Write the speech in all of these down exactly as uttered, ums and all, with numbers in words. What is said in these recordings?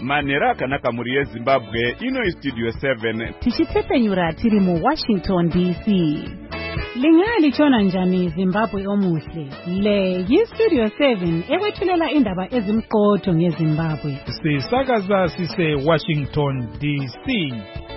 manhero akanaka muri yezimbabwe. Ino istudio seven tichitsepenyura tiri mu Washington D C. Lingali chona njani Zimbabwe omuhle. Le yistudio seven ekwethulela indaba ezimqotho ngeZimbabwe. Sisakaza sise Washington D C.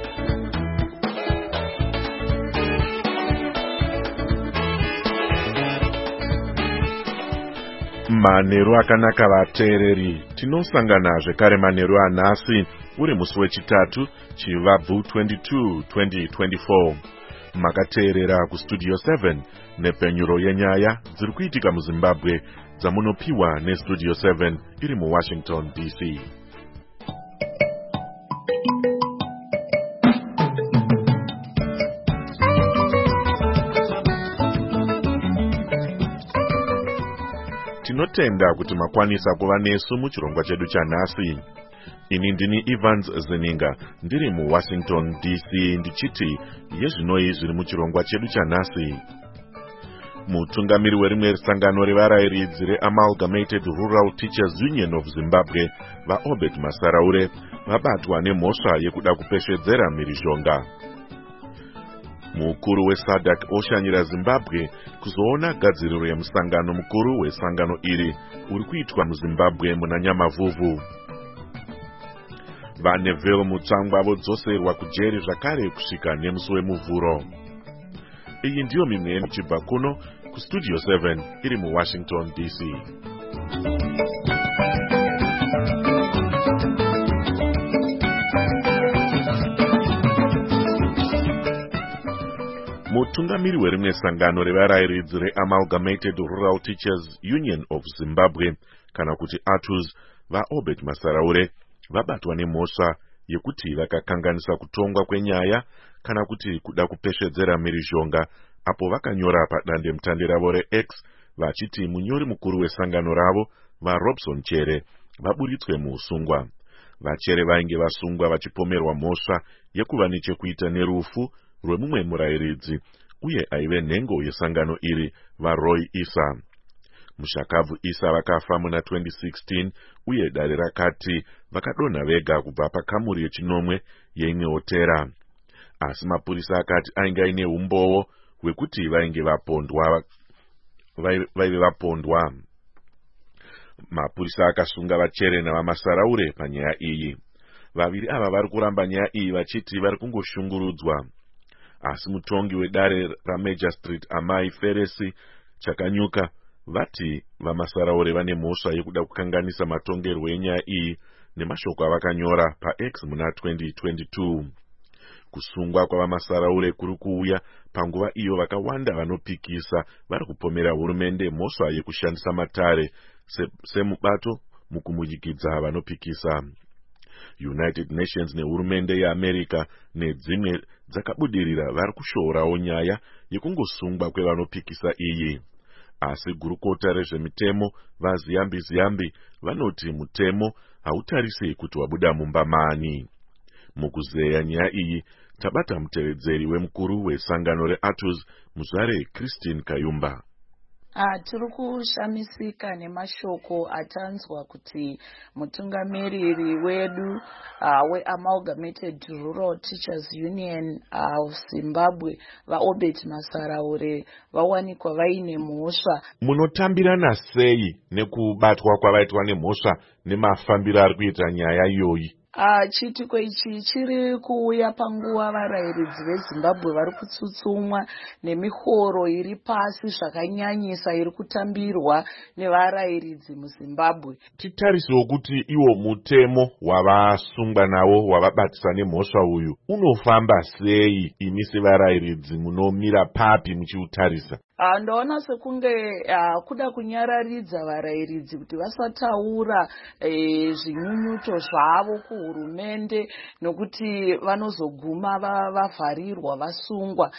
Manhero akanaka vateereri, tinosangana zvekare manhero anhasi uri musi wechitatu Chivabvu twenty-two twenty twenty-four. Makateerera kustudio seven nepenyuro yenyaya dziri kuitika muZimbabwe dzamunopiwa nestudio seven iri muWashington D C. Tinotenda kuti makwanisa kuva nesu muchirongwa chedu chanhasi. Ini ndini Evans Zeninga ndiri muWashington D C ndichiti yezvinoi zviri muchirongwa chedu chanhasi. Mutungamiri werimwe sangano revarayiridzi reAmalgamated Rural Teachers Union of Zimbabwe vaObert Masaraure vabatwa nemhosva yekuda kupeshedzera mhirizhonga. Mukuru weSADC oshanyira Zimbabwe kuzoona gadziriro yemusangano mukuru wesangano iri uri kuitwa muZimbabwe muna Nyamavhuvhu. Vanevhero mutsangwa vodzoserwa kujeri zvakare kusvika nemusi wemuvhuro. Iyi ndiyo mimwe yemichibva kuno kustudio seven iri muWashington D C. Mutungamiri werimwe sangano revarayiridzi reAmalgamated Rural Teachers Union of Zimbabwe kana kuti A T U Z vaObert Masaraure vabatwa nemhosva yekuti vakakanganisa kutongwa kwenyaya kana kuti kuda kupeshedzera mhirizhonga apo vakanyora padandemutande ravo reX vachiti munyori mukuru wesangano ravo vaRobson Chere vaburitswe muusungwa. Vachere vainge vasungwa vachipomerwa mhosva yekuva nechekuita nerufu rwemumwe murayiridzi uye aive nhengo yesangano iri vaRoy Issa. Mushakabvu Issa vakafa muna twenty sixteen uye dare rakati vakadonha vega kubva pakamuri yechinomwe yeimwe hotera. Asi mapurisa akati ainge aine umbowo hwekuti vainge vapondwa vaive vapondwa. Mapurisa akasunga Vachere navaMasaraure panyaya iyi. Vaviri ava vari kuramba nyaya iyi vachiti vari kungoshungurudzwa. Asi mutongi wedare raMajor Street Amai Feresi Chakanyuka vati vaMasaraure vane mhosva yekuda kukanganisa matongerwo enyaya iyi nemashoko avakanyora paX muna twenty twenty-two. Kusungwa kwavaMasaraure kuri kuuya panguva iyo vakawanda vanopikisa vari kupomera hurumende mhosva yekushandisa matare semubato mukumujikidza vanopikisa. United Nations nehurumende yeAmerica nedzimwe dzakabudirira vari kushorawo nyaya yekungosungwa kwevanopikisa iyi. Asi gurukota rezvemitemo vaZiyambi Ziyambi vanoti mutemo hautarisei kuti wabuda mumba mani. Mukuzeya nyaya iyi tabata mutevedzeri wemukuru wesangano reA T U Z muzvare Christine Kayumba. Ah, tiri kushamisika nemashoko atanzwa kuti mutungamiriri wedu uh, weAmalgamated Rural Teachers Union of Zimbabwe vaObert Masaraure vawanikwa vaine mhosva. Munotambirana sei nekubatwa kwavaitwa nemhosva nemafambiro ari kuita nyaya iyoyi? Uh, chitiko ichi chiri kuuya panguva varayiridzi veZimbabwe vari kutsutsumwa nemihoro iri pasi zvakanyanyisa iri kutambirwa nevarayiridzi muZimbabwe. Titarisewo kuti iwo mutemo wavasungwa nawo wavabatisa nemhosva uyu unofamba sei imi sevarayiridzi munomira papi muchiutarisa? Uh, ndaona sekunge uh, kuda kunyararidza varayiridzi kuti vasataura eh, zvinyunyuto zvavo kuhurumende nokuti vanozoguma vavharirwa vasungwa.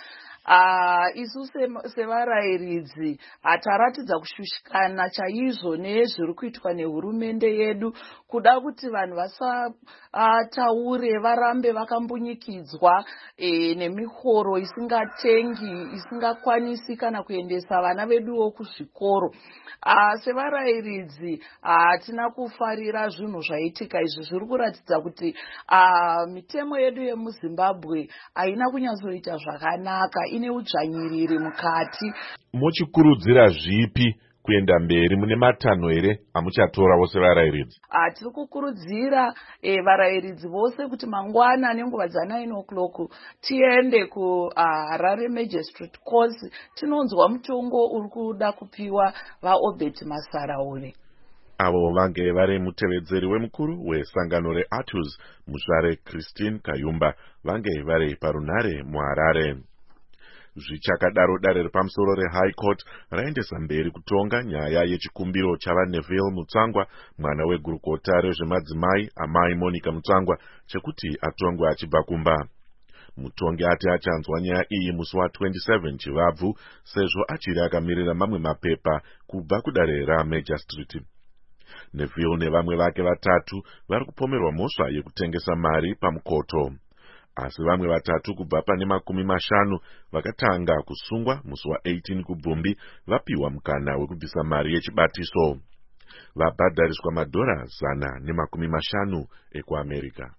uh, isu sevarayiridzi taratidza kushushikana chaizvo nezviri kuitwa nehurumende yedu kuda kuti vanhu vasataure uh, varambe vakambunyikidzwa e, nemihoro isingatengi isingakwanisi kana kuendesa vana veduwo kuzvikoro. Uh, sevarayiridzi hatina uh, kufarira zvinhu zvaitika izvi. Zviri kuratidza kuti uh, mitemo yedu yemuzimbabwe haina kunyatsoita zvakanaka, ine udzvanyiriri mukati. Muchikurudzira zvipi kuenda mberi? Mune matanho here amuchatorawo sevarayiridzi? Uh, tiri kukurudzira eh, varayiridzi vose kuti mangwana nenguva dza nine o'clock tiende kuHarare uh, Magistrate Court tinonzwa mutongo uri kuda kupiwa vaObert Masaraure. Avo vange vari mutevedzeri wemukuru wesangano reATUS muzvare Christine Kayumba vange vari parunhare muHarare. Zvichakadaro dare repamusoro reHigh Court raendesa mberi kutonga nyaya yechikumbiro chava Neville Mutsangwa, mwana wegurukota rezvemadzimai amai Monica Mutsangwa, chekuti atongwe achibva kumba. Mutongi ati achanzwa nyaya iyi musi wa twenty-seven Chivabvu sezvo achiri akamirira mamwe mapepa kubva kudare raMagistrate. Neville nevamwe vake vatatu vari kupomerwa mhosva yekutengesa mari pamukoto. Asi vamwe vatatu kubva pane makumi mashanu vakatanga kusungwa musi wa eighteen Kubvumbi vapiwa mukana wekubvisa mari yechibatiso. Vabhadhariswa madhora zana nemakumi mashanu ekuAmerica.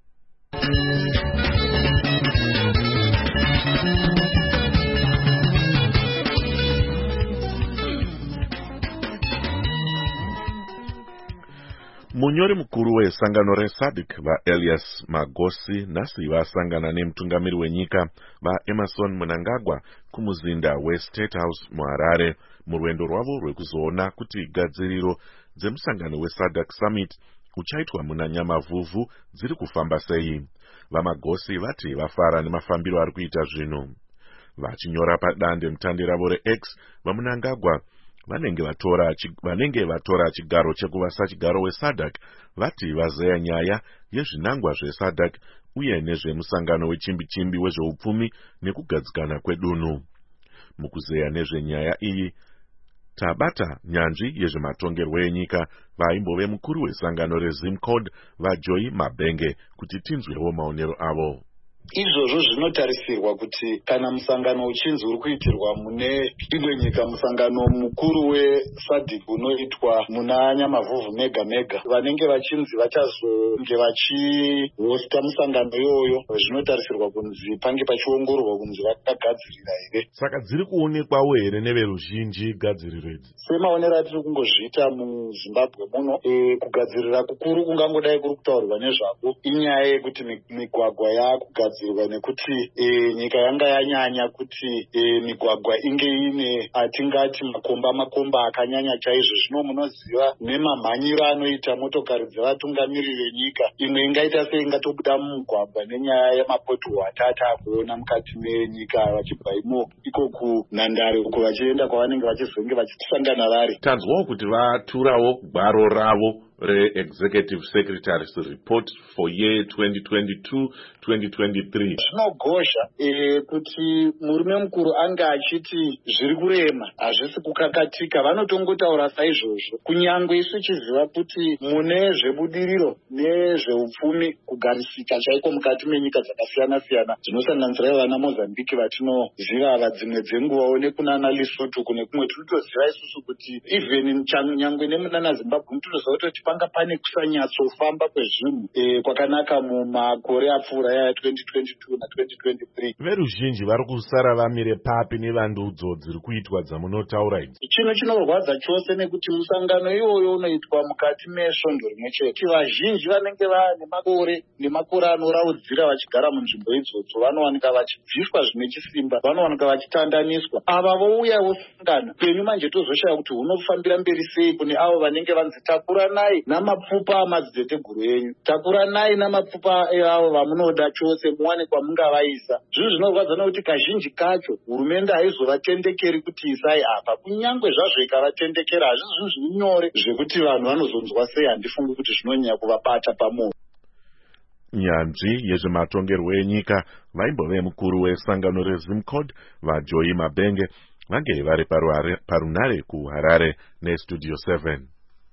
Munyori mukuru wesangano reSADC vaElias Magosi nhasi vasangana nemutungamiri wenyika vaEmerson Mnangagwa kumuzinda weState House muHarare murwendo rwavo rwekuzoona kuti gadziriro dzemusangano weSADC Summit uchaitwa muna Nyamavhuvhu dziri kufamba sei. VaMagosi vati vafara nemafambiro ari kuita zvinhu. Vachinyora padande mutande ravo reX, vaMnangagwa vanenge vatora vanenge vatora chigaro chekuva sachigaro weSADC vati vazeya nyaya yezvinangwa zveSADC uye nezvemusangano wechimbi-chimbi wezveupfumi nekugadzikana kwedunhu. Mukuzeya nezvenyaya iyi tabata nyanzvi yezvematongerwo enyika vaimbove mukuru wesangano reZimcode vaJoy Mabenge kuti tinzwewo maonero avo. Izvozvo zvinotarisirwa kuti kana musangano uchinzi uri kuitirwa mune imwe nyika, musangano mukuru weSADC unoitwa muna Nyamavhuvhu mega mega, vanenge vachinzi vachazonge vachihosta musangano iyoyo zvinotarisirwa kunzi pange pachiongororwa kunzi vakagadzirira here. Saka dziri kuonekwawo here neveruzhinji gadziriro idzi? Semaonero atiri kungozviita muZimbabwe muno, e, kugadzirira kukuru kungangodai kuri kutaurwa nezvako inyaya yekuti migwagwa yaakugadzirira nekuti e, nyika yanga yanyanya kuti e, migwagwa inge ine atingati makomba makomba akanyanya chaizvo. Zvino munoziva nemamhanyiro anoita motokari dzevatungamiriri venyika, imwe ingaita sei ingatobuda mumugwagwa nenyaya yemapotuho atata akuona mukati menyika vachibva imo iko kunhandare uko vachienda kwavanenge vachizonge vachisangana vari. Tanzwawo kuti vaturawo gwaro ravo re-Executive Secretary's Report for year twenty twenty-two twenty twenty-three. Zvinogosha e, kuti murume mukuru anga achiti zviri kurema hazvisi kukakatika. Vanotongotaura saizvozvo kunyangwe isu chiziva kuti mune zvebudiriro nezveupfumi kugarisika chaiko mukati menyika dzakasiyana siyana dzinosanganisira vana Mozambique vatinoziva ava dzimwe dzenguvawo nekunana Lesotho kune kumwe tinotoziva isusu kuti even nyangwe nemunana Zimbabwe tinotoziva kuti panga pane kusanyatsofamba kwezvinhu e, kwakanaka mumakore apfuura ya twenty twenty-two na twenty twenty-three. Veruzhinji vari kusara vamire papi nevandudzo dziri kuitwa dzamunotaura idzi? Chino chinorwadza chose nekuti musangano iwoyo unoitwa mukati mesvondo rimwe chete. Vazhinji vanenge vane makore nemakore anoraudzira vachigara munzvimbo idzodzo vanowanika vachibviswa zvine chisimba, vanowanika vachitandaniswa. Ava vouya vosangana penyu manje tozoshaya kuti hunofambira mberi sei kune avo vanenge vanzi takuranai namapfupa amadziteteguru enyu, takuranai namapfupa avo vamunoda chose muwane kwamungavaisa. Zvinhu zvinorwadza nekuti kazhinji kacho hurumende haizovatendekeri kuti isai apa. Kunyangwe zvazvo ikavatendekera hazvisi zvinhu zviri nyore zvekuti vanhu vanozonzwa sei. Handifungi kuti zvinonyanya kuvabata pamoyo. nyanzvi yezvematongerwo enyika vaimbove mukuru wesangano rezimcod vaJoyi Mabenge vange vari parunare kuHarare neStudio seven.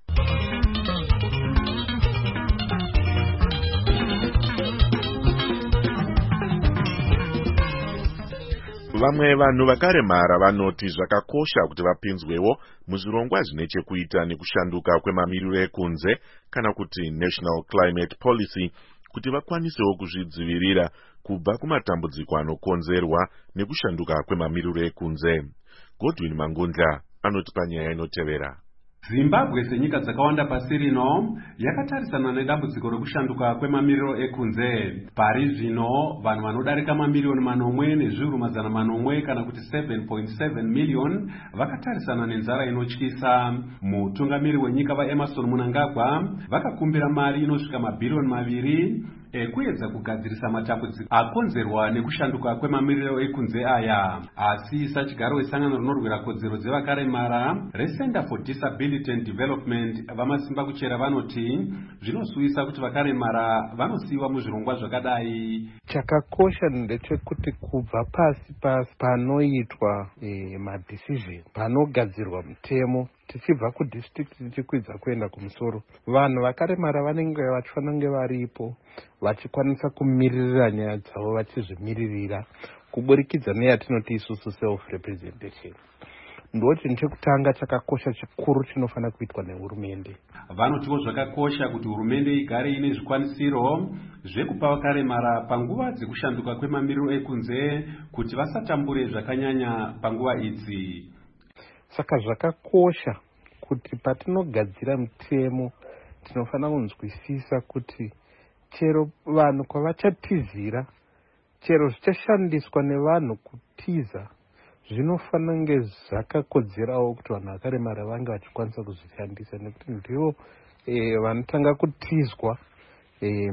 Vamwe vanhu vakaremara vanoti zvakakosha kuti vapinzwewo muzvirongwa zvine chekuita nekushanduka kwemamiriro ekunze kana kuti National Climate Policy kuti vakwanisewo kuzvidzivirira kubva kumatambudziko anokonzerwa nekushanduka kwemamiriro ekunze. Godwin Mangundla anoti panyaya inotevera. Zimbabwe senyika dzakawanda pasi rino yakatarisana nedambudziko rekushanduka kwemamiriro ekunze. Pari zvino vanhu vanodarika mamiliyoni manomwe nezviuru mazana manomwe kana kuti seven point seven million vakatarisana nenzara inotyisa. Mutungamiri wenyika vaEmmerson Mnangagwa vakakumbira mari inosvika mabhiriyoni maviri ekuedza kugadzirisa matambudziko akonzerwa nekushanduka kwemamiriro ekunze aya. Asi sachigaro wesangano rinorwira kodzero dzevakaremara reCenter for Disability and Development vamasimba kuchera vanoti zvinosuyisa kuti vakaremara vanosiiwa muzvirongwa zvakadai. Chakakosha ndechekuti kubva pasi pasi panoitwa e, madecision panogadzirwa mutemo tichibva kudistrict tichikwidza kuenda kumusoro, vanhu vakaremara vanenge vachifanira varipo vachikwanisa kumiririra nyaya dzavo vachizvimiririra kuburikidza neyatinoti isusu self representation. Ndo chinhu chekutanga chakakosha chikuru chinofanira kuitwa nehurumende. Vanotiwo zvakakosha kuti hurumende igare ine zvikwanisiro zvekupa vakaremara panguva dzekushanduka kwemamiriro ekunze kuti vasatambure zvakanyanya panguva idzi. Saka zvakakosha kuti patinogadzira mutemo tinofanira kunzwisisa kuti chero vanhu kwavachatizira, chero zvichashandiswa nevanhu kutiza, zvinofanira kunge zvakakodzerawo kuti vanhu vakaremara vange vachikwanisa kuzvishandisa, nekuti ndivo e, vanotanga kutizwa e,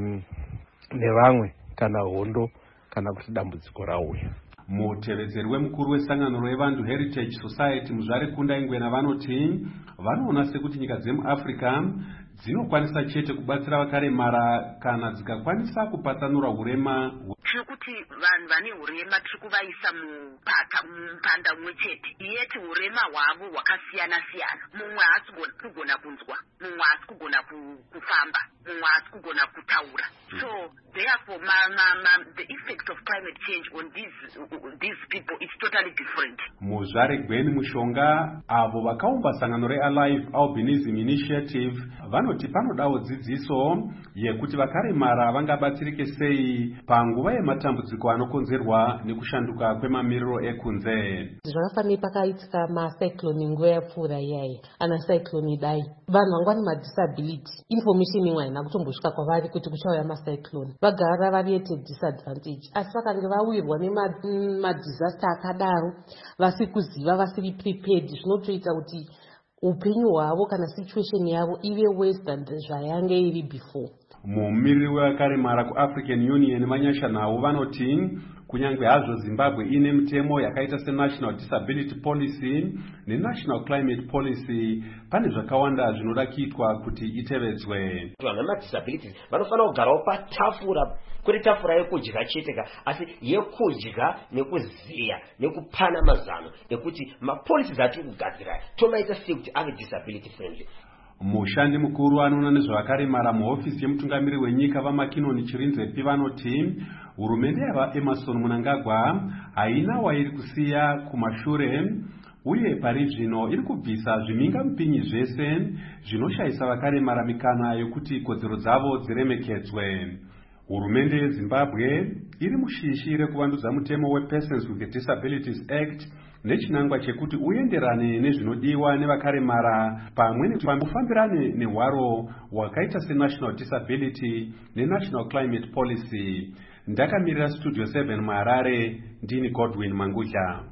nevamwe kana hondo kana kuti dambudziko rauya. Mutevedzeri wemukuru wesangano revantu Heritage Society Muzvare Kunda Ingwena vanoti vanoona sekuti nyika dzemuAfrica dzinokwanisa chete kubatsira vakaremara kana dzikakwanisa kupatsanura hurema. Kuti vanhu vane hurema tiri kuvaisa mupata mupanda umwe chete, yeti hurema hwavo hwakasiyana siyana. Mumwe haasi kugona kunzwa, mumwe haasi kugona kufamba, mumwe haasi kugona kutaura. So therefore ma, ma, ma, the effect of climate change on these these people is totally different. Muzvare Gweni Mushonga avo vakaumba sangano reAlive Albinism Initiative vanoti panodawo dzidziso yekuti vakaremara vangabatsirike sei panguva yematambudziko anokonzerwa nekushanduka kwemamiriro ekunze. Zvakafanira pakaitika macyclone nguva yapfuura iyayi, ana cyclone idai, vanhu vanga vane madisability, information imwe haina kutombosvika kwavari kuti kuchauya macyclone, vagara vari at disadvantage. Asi vakange vawirwa nemadisaster akadaro vasiri kuziva, vasiri prepared, zvinotoita kuti upenyu hwavo kana situation yavo ive worse than zvayange iri before. Mumiriri wevakaremara kuAfrican Union vanyasha navo vanoti kunyange hazvo Zimbabwe ine mitemo yakaita seNational Disability Policy neNational Climate Policy, pane zvakawanda zvinoda kuitwa kuti itevedzwe. Vana madisabilities vanofanira kugarawo patafura, kuri tafura yekudya cheteka, asi yekudya nekuziya nekupana mazano ekuti mapolicies atiri kugadzira tomaita sei kuti ave disability friendly. Mushandi mukuru anoona nezvavakaremara muhofisi yemutungamiri wenyika vaMakinoni Chirinzepi vanoti hurumende yavaEmmerson Mnangagwa haina wairi kusiya kumashure, uye pari zvino iri kubvisa zviminga mupinyi zvese zvinoshayisa vakaremara mikana yokuti kodzero dzavo dziremekedzwe. Hurumende yeZimbabwe iri mushishi rekuvandudza mutemo wePersons with Disabilities Act nechinangwa chekuti uyenderane nezvinodiwa nevakaremara pamwe nekufambirane nehwaro hwakaita seNational Disability neNational Climate Policy. Ndakamirira Studio seven muHarare, ndini Godwin Mangudla.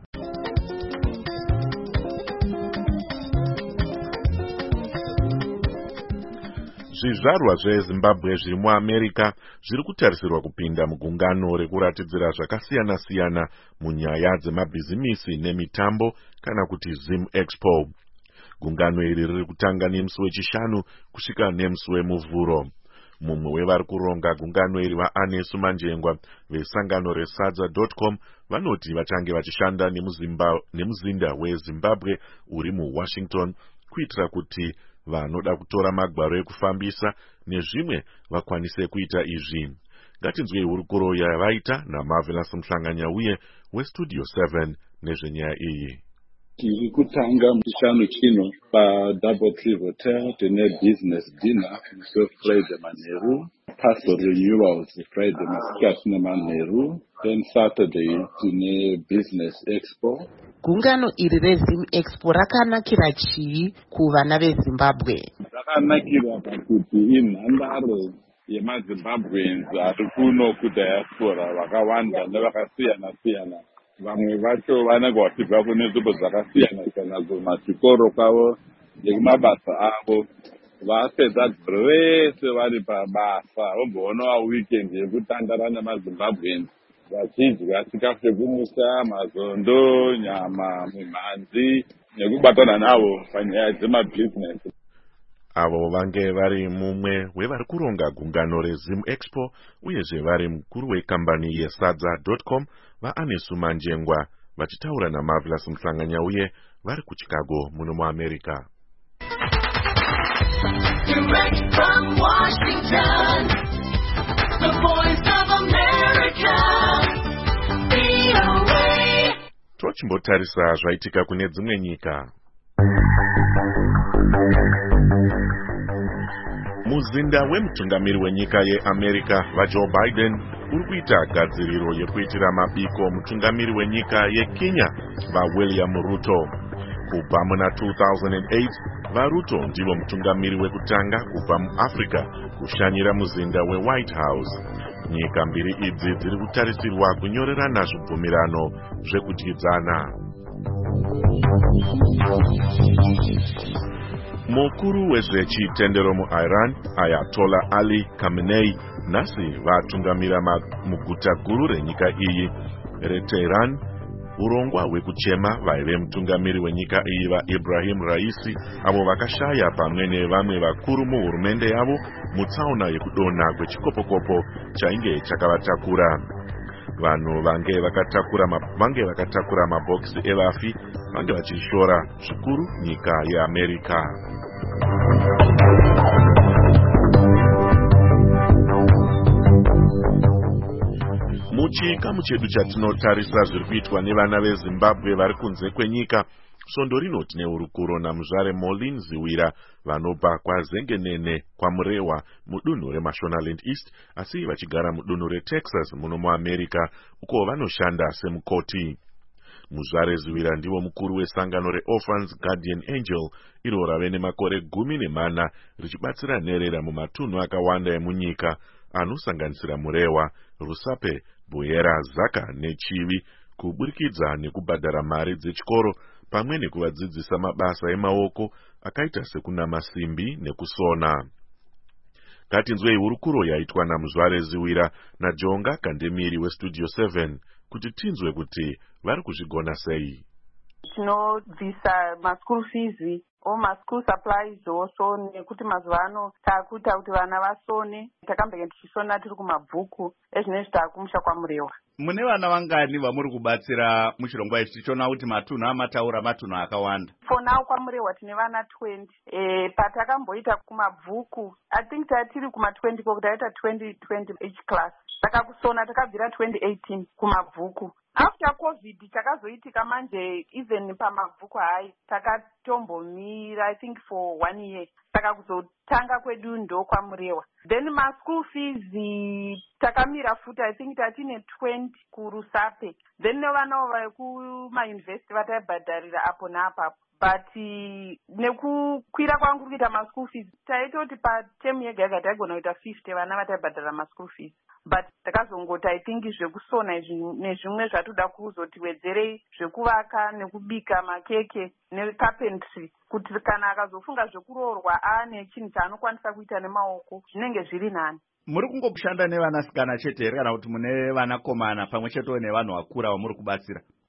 Zvizvarwa zveZimbabwe zviri muAmerica zviri kutarisirwa kupinda mugungano rekuratidzira zvakasiyana siyana munyaya dzemabhizimisi nemitambo kana kuti Zim Expo. Gungano iri riri kutanga nemusi wechishanu kusvika nemusi wemuvhuro. mumwe wevari kuronga gungano iri vaAnesu Manjengwa vesangano resadza dot com vanoti vachange vachishanda nemuzinda weZimbabwe uri muWashington kuitira kuti vanoda kutora magwaro ekufambisa nezvimwe vakwanise kuita izvi. Ngatinzwei hurukuro yavaita naMarvelous Mhlanganyauye weStudio seven nezvenyaya iyi. Tiri kutanga muchishanu chino paDouble Tree Hotel tine business dinner musi Friday Manheru, pastor renewals Friday masikati nemanheru, then Saturday tine business expo. Gungano iri reZim Expo rakanakira chii kuvana veZimbabwe? Rakanakira pakuti inhandare yemaZimbabweans ari kuno kudiaspora vakawanda nevakasiyana siyana. Vamwe vacho vanenge vachibva kune nzvimbo dzakasiyana siyana kumachikoro kwavo nekumabasa avo. Vapedza gore vese vari pabasa vomboona weekend yekutandara nemaZimbabweans vachidya chikafu chekumusa, mazondo, nyama, mimhanzi nekubatana navo panyaya dzemabhizinesi. Avo vange vari mumwe wevari kuronga gungano reZim Expo uyezve vari mukuru wekambani yesadza dot com vaAnesu Manjengwa vachitaura naMarvelous Mhlanganyauye vari kuChicago muno muAmerica. Direct from Washington, the voice of America, V O A. Tochimbotarisa zvaitika kune dzimwe nyika. Muzinda wemutungamiri wenyika yeAmerica vaJoe Biden uri kuita gadziriro yekuitira mabiko mutungamiri wenyika yeKenya vaWilliam Ruto. Kubva muna two thousand eight vaRuto ndivo mutungamiri wekutanga kubva muAfrica kushanyira muzinda weWhite House. Nyika mbiri idzi dziri kutarisirwa kunyorerana zvibvumirano zvekudyidzana. Mukuru wezvechitendero muIran Ayatollah Ali Khamenei nhasi vatungamira muguta guru renyika iyi reTehran urongwa hwekuchema vaive mutungamiri wenyika iyi vaIbrahim Raisi avo vakashaya pamwe nevamwe vakuru muhurumende yavo mutsaona yekudonha kwechikopokopo chainge chakavatakura. Vanhu vange vakatakura vange vakatakura mabhokisi evafi vange vachishora zvikuru nyika yeAmerica. Muchikamu chedu chatinotarisa zviri kuitwa nevana veZimbabwe vari kunze kwenyika, svondo rinoti nehurukuro naMuzvare Moline Ziwira vanobva kwaZengenene kwaMurewa mudunhu reMashonaland East asi vachigara mudunhu reTexas muno muAmerica uko vanoshanda semukoti. Muzvare Ziwira ndivo mukuru wesangano reOrphans Guardian Angel iro rave nemakore gumi nemana richibatsira nherera mumatunhu akawanda emunyika anosanganisira Murewa, Rusape, Buyera, Zaka neChivi kuburikidza nekubhadhara mari dzechikoro pamwe nekuvadzidzisa mabasa emaoko akaita sekunama simbi nekusona. Ngatinzwei hurukuro yaitwa naMuzvare Ziwira naJonga Kandemiri weStudio seven kuti tinzwe kuti vari kuzvigona sei. Tinobvisa maschool fees o maschool supplies also nekuti mazuvaano takuita kuti vana vasone. Takambenge tichisona tiri kumabhuku ezvinezvi taakumusha kwaMurewa. Mune vana vangani vamuri kubatsira muchirongwa ichi tichiona kuti matunhu amataura matunhu akawanda? For now kwaMurewa tine vana twenty. Eh, patakamboita kumabhuku I think tatiri kuma twenty ko taita twenty twenty each class. Saka kusona takabvira twenty eighteen kumabhuku. After COVID takazoitika manje even pamabhuku hai takatombomira I think for one year. Saka kuzotanga kwedu ndo kwaMurewa. Then ma school fees takamira futa I think tatine twenty kuRusape. Then nevana vekuma university vataibhadharira apo naapapo. But nekukwira kwangu kuita ma school fees taitoti pa term yega yega taigona kuita fifty vana vataibhadhara ma school fees. But takazongoti I think zvekusona nezvimwe zvatoda kuzotiwedzerei zvekuvaka nekubika makeke necarpentry kuti kana akazofunga zvekuroorwa ane chinhu chaanokwanisa kuita nemaoko zvinenge zviri nani. Muri kungokushanda nevanasikana chete here kana kuti mune vanakomana pamwe chetewo nevanhu vakura vamuri kubatsira?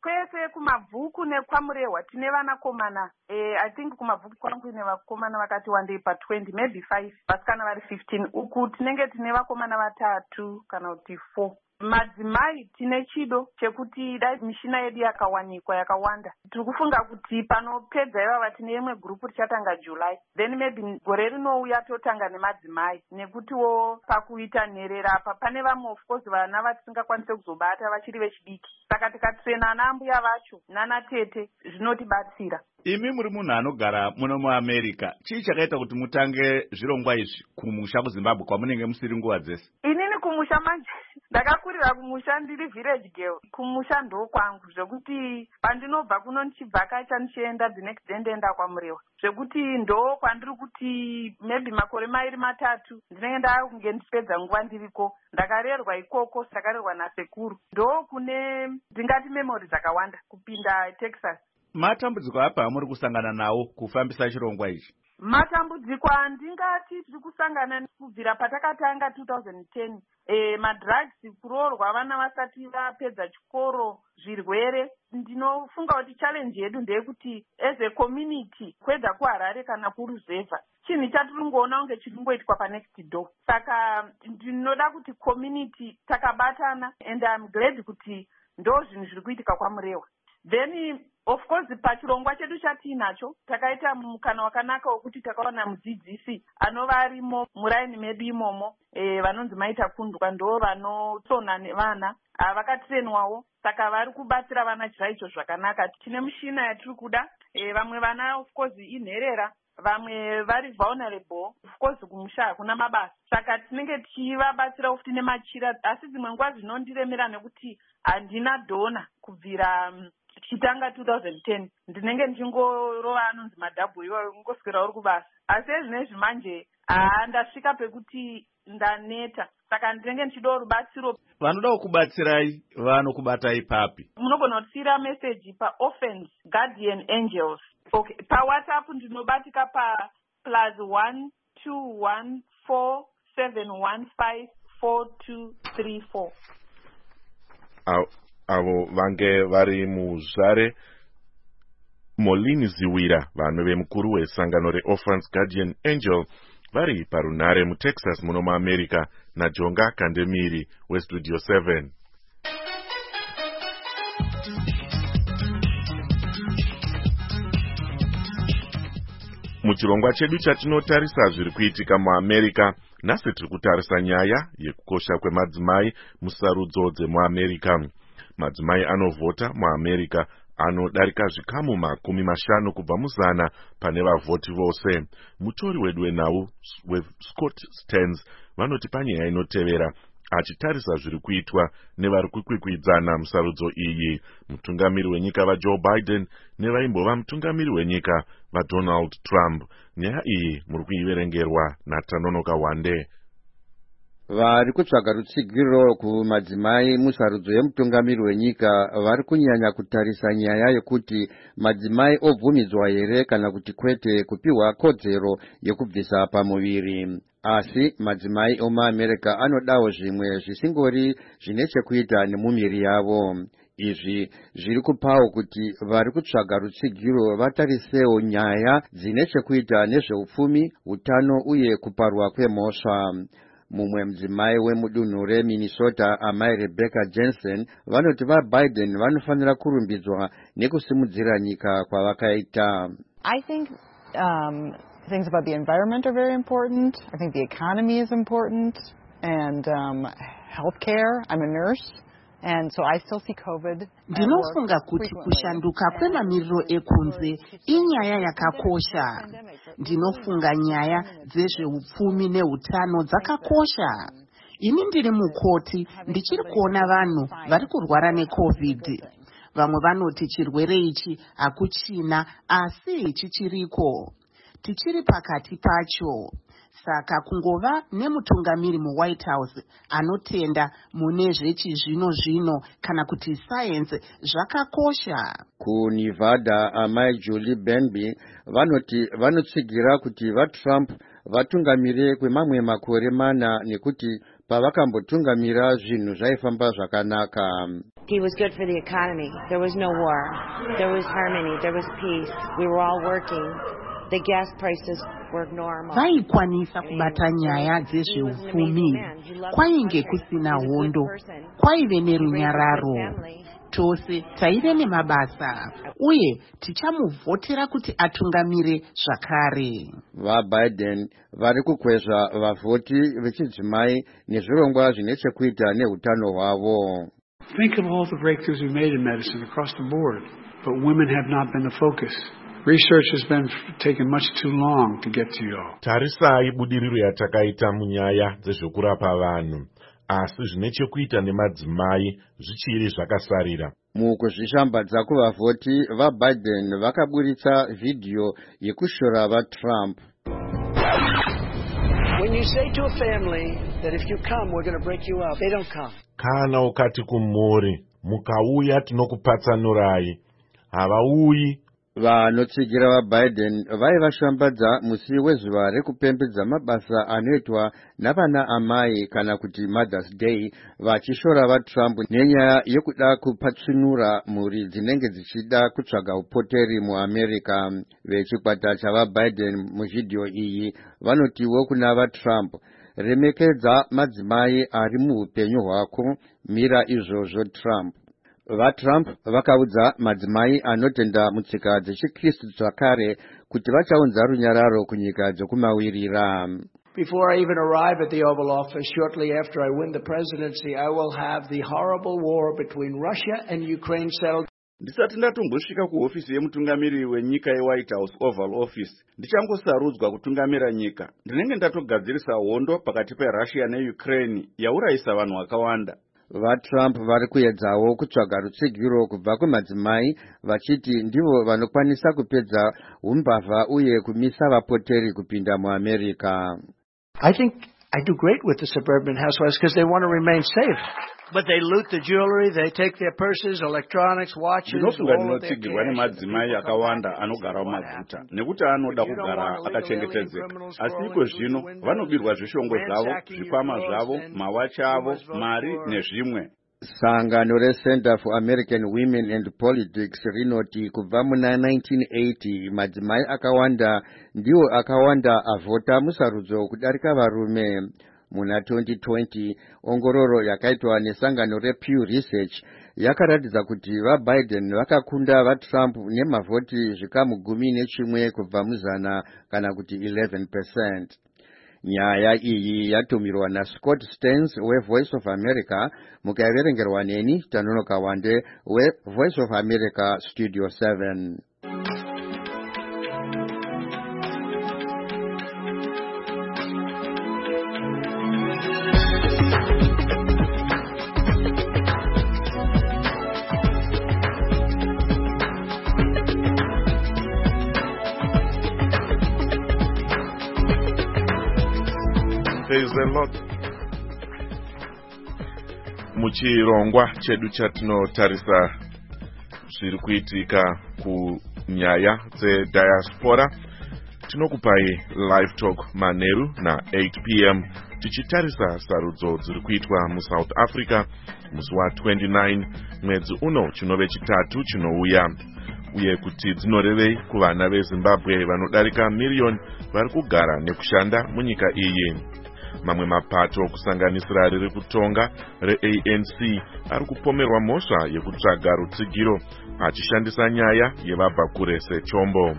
kwese kumabvuku nekwamurehwa tine vanakomana eh, I think kumabvuku kwangu ine vakomana vakati wandei patwenty maybe five vasikana vari fifteen. Uku tinenge tine vakomana vatatu kana kuti four. Madzimai tine chido chekuti dai mishina yedu yakawanikwa yakawanda. Tiri kufunga kuti panopedza ivava tine imwe gurupu richatanga July, then maybe gore rinouya totanga nemadzimai, nekutiwo pakuita nherera apa pane vamwe of course vana vatisingakwanise kuzobata vachiri vechidiki, saka tikatrena ana ambuya vacho nana tete zvinotibatsira. Imi muri munhu anogara muno muAmerica, chii chakaita kuti mutange zvirongwa izvi kumusha kuZimbabwe kwamunenge musiri nguva dzese? Inini kumusha manje ndakakurira kumusha, ndiri village girl. Kumusha ndo kwangu, zvekuti pandinobva kuno ndichibvakacha ndichienda the next day ndenda kwaMurewa, zvekuti ndo kwandiri kuti maybe makore mairi matatu ndinenge ndakunge ndipedza nguva ndiriko. Ndakarerwa ikoko, ndakarerwa nasekuru, ndo kune ndingati memory dzakawanda kupinda Texas. Matambudziko apa amuri kusangana nawo kufambisa chirongwa ichi? Matambudziko andingati tiri kusangana kubvira patakatanga two thousand ten, eh, madrugs, kuroorwa vana vasati vapedza chikoro, zvirwere. Ndinofunga kuti challenge yedu ndeyekuti as a community, kwedza kuHarare kana kuRuzevha, chinhu chatiri ngoona kunge chiri kungoitwa panext door. Saka ndinoda kuti community takabatana, and I'm glad kuti ndo zvinhu zviri kuitika kwaMurewa. Then of course pachirongwa chedu chatiinacho takaita mukana wakanaka wekuti takaona mudzidzisi anova arimo muraini medu imomo, e, vanonzi maita kundwa, ndo vanosona nevana vakatrenwawo, saka vari kubatsira vana chiraicho zvakanaka. Tine mushina yatiri kuda, e, vamwe vana of course inherera, vamwe vari vulnerable, of course kumusha hakuna mabasa, saka tinenge tichivabatsira kuti nemachira. Asi dzimwe nguva zvinondiremera nekuti handina dhona kubvira um, chitanga two thousand ten, ndinenge ndichingorova anonzi madhabhu iwo ngoswera uri kubasa. Asi ezvinezvi manje haa ndasvika pekuti ndaneta, saka ndinenge ndichida rubatsiro. Vanoda kubatsirai vanokubatai papi? Munogona kutsira message pa Orphans Guardian Angels. Okay, pa WhatsApp ndinobatika pa plus one two one four seven one five four two three four. Au avo vange vari muzvare Molini Ziwira, vanhu vemukuru wesangano reOrphans Guardian Angel, vari parunare muTexas muno muAmerica naJonga Kandemiri weStudio seven. Muchirongwa chedu chatinotarisa zviri kuitika muAmerica, nhasi tiri kutarisa nyaya yekukosha kwemadzimai musarudzo dzemuAmerica. Madzimai anovhota muAmerica anodarika zvikamu makumi mashanu kubva muzana pane vavhoti vose. Mutori wedu wenhau weScott Stearns vanoti panyaya inotevera, achitarisa zviri kuitwa nevari kukwikwidzana musarudzo iyi, mutungamiri wenyika vaJoe Biden nevaimbova mutungamiri wenyika vaDonald Trump. Nyaya iyi muri kuiverengerwa naTanonoka Wande. Vari kutsvaga rutsigiro kumadzimai musarudzo yemutungamiri wenyika vari kunyanya kutarisa nyaya yekuti madzimai obvumidzwa here kana kuti kwete kupiwa kodzero yekubvisa pamuviri. Asi madzimai omuAmerica anodawo zvimwe zvisingori zvine chekuita nemumiri yavo. Izvi zviri kupawo kuti vari kutsvaga rutsigiro vatarisewo nyaya dzine chekuita nezveupfumi, utano uye kuparwa kwemhosva. Mumwe mudzimai wemudunhu reMinnesota, amai Rebecca Jensen, vanoti vaBiden vanofanira kurumbidzwa nekusimudzira nyika kwavakaita. I think um, things about the environment are very important. I think the economy is important, and um, healthcare. I'm a nurse. And so I still see COVID. Ndinofunga kuti kushanduka kwemamiriro ekunze inyaya yakakosha. Ndinofunga nyaya dzezveupfumi neutano dzakakosha. Ini ndiri mukoti ndichiri kuona vanhu vari kurwara neCovid. Vamwe vanoti chirwere ichi hakuchina, asi chichiriko. Tichiri pakati pacho. Saka kungova nemutungamiri muWhite House anotenda mune zvechizvino zvino kana kuti science zvakakosha. KuNevada, amai Julie Benby vanoti vanotsigira kuti vaTrump vatungamire kwemamwe makore mana nekuti pavakambotungamira zvinhu zvaifamba zvakanaka. He was good for the economy. There was no war. There was harmony. There was peace. We were all working. The gas prices were normal. Vaikwanisa kubata nyaya dzezveupfumi. Kwainge kusina hondo. Kwaive nerunyararo. Tose taive nemabasa. Uye tichamuvhotera kuti atungamire zvakare. VaBiden vari kukwezva vavhoti vechidzimai nezvirongwa zvine chekuita neutano hwavo. Think of all the breakthroughs we've made in medicine across the board, but women have not been the focus. Research has been taken much too long to get to you all. Tarisai budiriro yatakaita munyaya dzezvekurapa vanhu, asi zvine chekuita nemadzimai zvichiri zvakasarira. Mukuzvishambadza kuvavhoti vaBiden vakaburitsa vhidhiyo yekushora vaTrump. When you say to a family that if you come we're going to break you up, they don't come. Kana ukati kumhuri mukauya tinokupatsanurai, havauyi. Vanotsigira vaBiden vaivashambadza musi wezuva rekupembedza mabasa anoitwa navana amai kana kuti Mother's Day, vachishora vaTrump nenyaya yekuda kupatsunura mhuri dzinenge dzichida kutsvaga upoteri muAmerica. Vechikwata chavaBiden muvhidhiyo iyi vanotiwo kuna vaTrump, remekedza madzimai ari muupenyu hwako, mira izvozvo Trump. VaTrump vakaudza madzimai anotenda mutsika dzechiKristu zvakare kuti vachaunza runyararo kunyika dzokumawirira. Before I even arrive at the Oval Office, shortly after I win the presidency, I will have the horrible war between Russia and Ukraine settled. Ndisati ndatombosvika kuhofisi yemutungamiriri wenyika yeWhite House Oval Office, ndichangosarudzwa kutungamira nyika. Ndinenge ndatogadzirisa hondo pakati peRussia neUkraine yaurayisa vanhu vakawanda. VaTrump vari kuedzawo kutsvaga rutsigiro kubva kumadzimai, vachiti ndivo vanokwanisa kupedza umbavha uye kumisa vapoteri kupinda muAmerica. I think I do great with the suburban housewives because they want to remain safe. But they loot the jewelry, they take their purses, electronics, watches, all of their ndinotsigirwa nemadzimai akawanda anogara mumaguta nekuti anoda kugara akachengetedzeka. Asi iko zvino vanobirwa zvishongo zvavo, zvikwama zvavo, mawachi avo, mari nezvimwe. Sangano reCenter for American Women and Politics rinoti kubva muna nineteen eighty madzimai akawanda ndiwo akawanda avhota musarudzo kudarika varume. Muna twenty twenty ongororo yakaitwa nesangano rePew Research yakaratidza kuti vaBiden vakakunda vaTrump nemavhoti zvikamu gumi nechimwe kubva muzana kana kuti eleven percent. Nyaya iyi yatumirwa naScott Stearns weVoice of America, mukaiverengerwa neni Tanonoka Wande weVoice of America Studio seven. Muchirongwa chedu chatinotarisa zviri kuitika kunyaya dzediaspora, tinokupai live talk manheru na eight p m tichitarisa sarudzo dziri kuitwa muSouth Africa musi wa twenty-nine mwedzi uno chinove chitatu chinouya, uye kuti dzinorevei kuvana veZimbabwe vanodarika miriyoni vari kugara nekushanda munyika iyi. Mamwe mapato kusanganisira riri kutonga reA N C ari kupomerwa mhosva yekutsvaga rutsigiro achishandisa nyaya yevabhakure sechombo.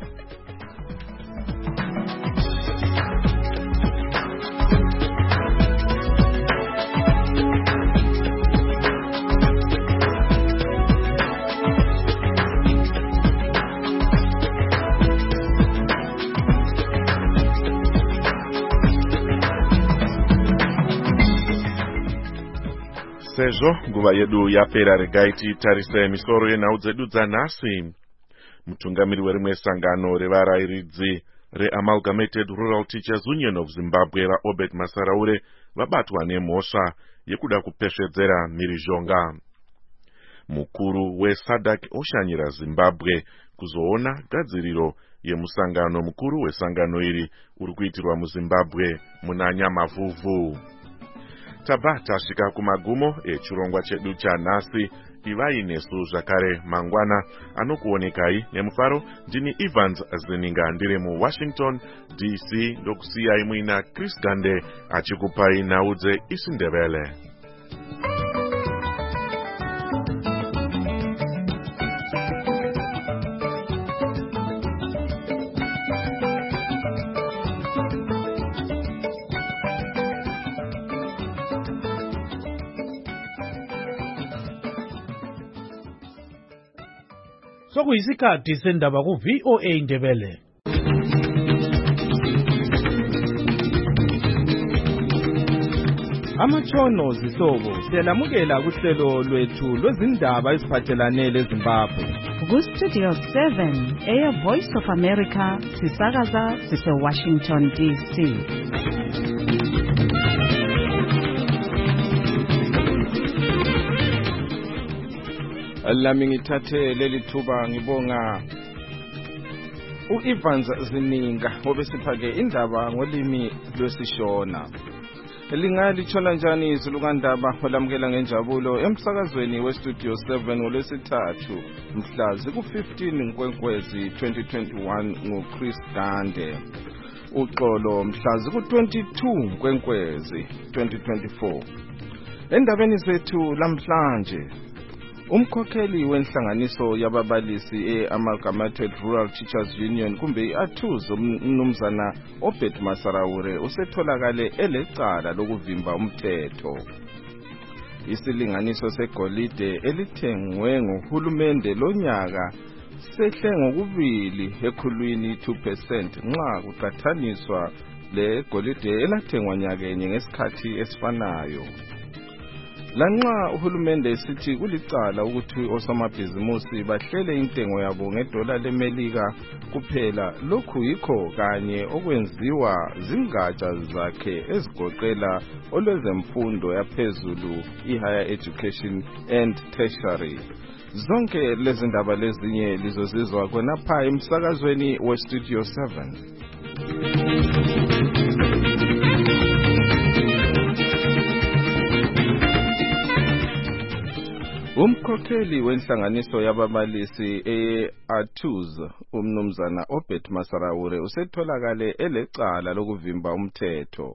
Sezvo nguva yedu yapera, regai titarise misoro yenhau dzedu dzanhasi. Mutungamiri werimwe sangano revarayiridzi reAmalgamated Rural Teachers Union of Zimbabwe vaObert Masaraure vabatwa nemhosva yekuda kupesvedzera mhirizhonga. Mukuru weSADC oshanyira Zimbabwe kuzoona gadziriro yemusangano mukuru wesangano iri uri kuitirwa muZimbabwe muna Nyamavhuvhu. tabva tasvika kumagumo echirongwa chedu chanhasi. Ivai nesu zvakare mangwana anokuonekai nemufaro. Ndini Evans Zininga ndiri muWashington D C ndokusiyai muina Chris Gande achikupai nhau dzeIsindebele. Sokuyisikhathi sendaba ku V O A Ndebele. Amatshono zihlobo siyalamukela kuhlelo lwethu lwezindaba eziphathelane leZimbabwe. Ku Studio seven, Air Voice of America, sisakaza sise Washington D C. Lami ngithathe leli thuba ngibonga uEvans Zininga obesiphake indaba ngolimi lwesishona. Lingalithona njani izulu kandaba olamukela ngenjabulo emsakazweni weStudio seven ngolwesithathu mhla ziku fifteen Nkwenkwezi twenty twenty-one nguChris Gande. Uxolo mhla ziku twenty-two Nkwenkwezi twenty twenty-four. Endabeni zethu lamhlanje umkhokheli wenhlanganiso yababalisi e-Amalgamated Rural Teachers Union kumbe i-ATUZ umnumzana Obed Masarawure usetholakale elecala lokuvimba umthetho. Isilinganiso segolide elithengwe nguhulumende lonyaka sehle ngokubili ekhulwini two percent nxa kuqathaniswa le golide elathengwa nyakenye ngesikhathi esifanayo. Lanxa uhulumende sithi kulicala ukuthi osomabhizimusi bahlele intengo yabo ngedola lemelika kuphela, lokhu yikho kanye okwenziwa zingatsha zakhe ezigoqela olwezemfundo yaphezulu i-higher education and tertiary. Zonke lezi ndaba lezinye lizozizwa khonapha emsakazweni weStudio seven. Umkhokheli wenhlanganiso yababalisi e-ATUZ umnumzana Obed Masarawure usetholakale elecala lokuvimba umthetho.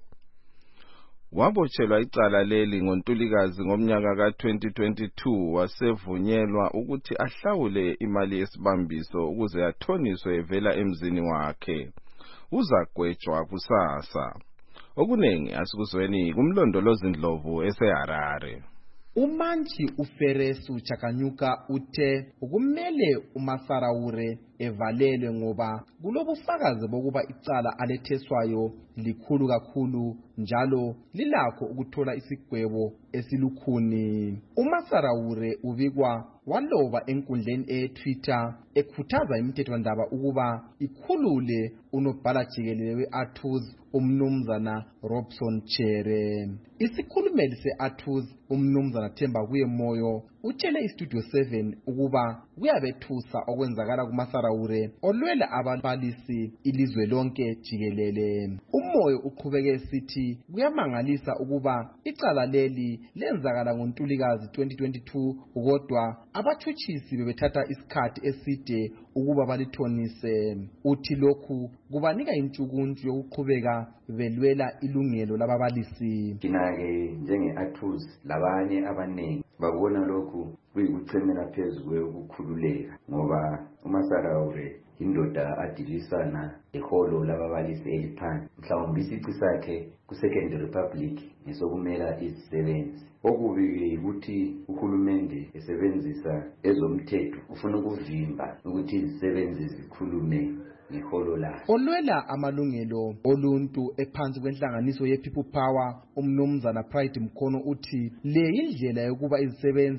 Wabotshelwa icala leli ngoNtulikazi ngomnyaka ka twenty twenty-two wasevunyelwa ukuthi ahlawule imali yesibambiso ukuze athoniswe evela emzini wakhe. Uzagwetshwa kusasa. Okunengi asikuzweni kumlondolozi Ndlovu eseHarare. Umanchi uFeresu Chakanyuka uthe kumele uMasarawure evalelwe ngoba kulobufakazi bokuba icala aletheswayo likhulu kakhulu njalo lilakho ukuthola isigwebo esilukhuni. uMasarawure ubikwa waloba enkundleni e-Twitter ekhuthaza imithethwandaba ukuba ikhulule unobhala jikelele we-ATUZ umnumzana Robson Chere. Isikhulumeli se-ATUZ umnumzana Themba Kuyemoyo utshele iStudio seven ukuba kuyabethusa okwenzakala kuMasarawure olwela ababalisi ilizwe lonke jikelele. Umoyo uqhubeke esithi kuyamangalisa ukuba icala leli lenzakala ngoNtulikazi twenty twenty-two kodwa abathutshisi bebethatha isikhathi eside ukuba balithonise. Uthi lokhu kubanika intshukuntshu yokuqhubeka belwela ilungelo lababalisi. Thina-ke njenge-ATUZ labanye abaningi babona lokhu kuyikuchemela phezulu ukukhululeka ngoba uMasarawure indoda adilisana eholo lababalisi eliphansi. Mhlawumbe isici sakhe ku-Second Republic nesokumela izisebenzi. Okubi ukuthi uhulumende esebenzisa ezomthetho ufuna ukuvimba ukuthi izisebenzi zikhulume ngeholo lazo. Olwela amalungelo oluntu ephansi kwenhlanganiso ye-People Power umnumzana Pride Mkhono uthi le indlela yokuba izisebenzi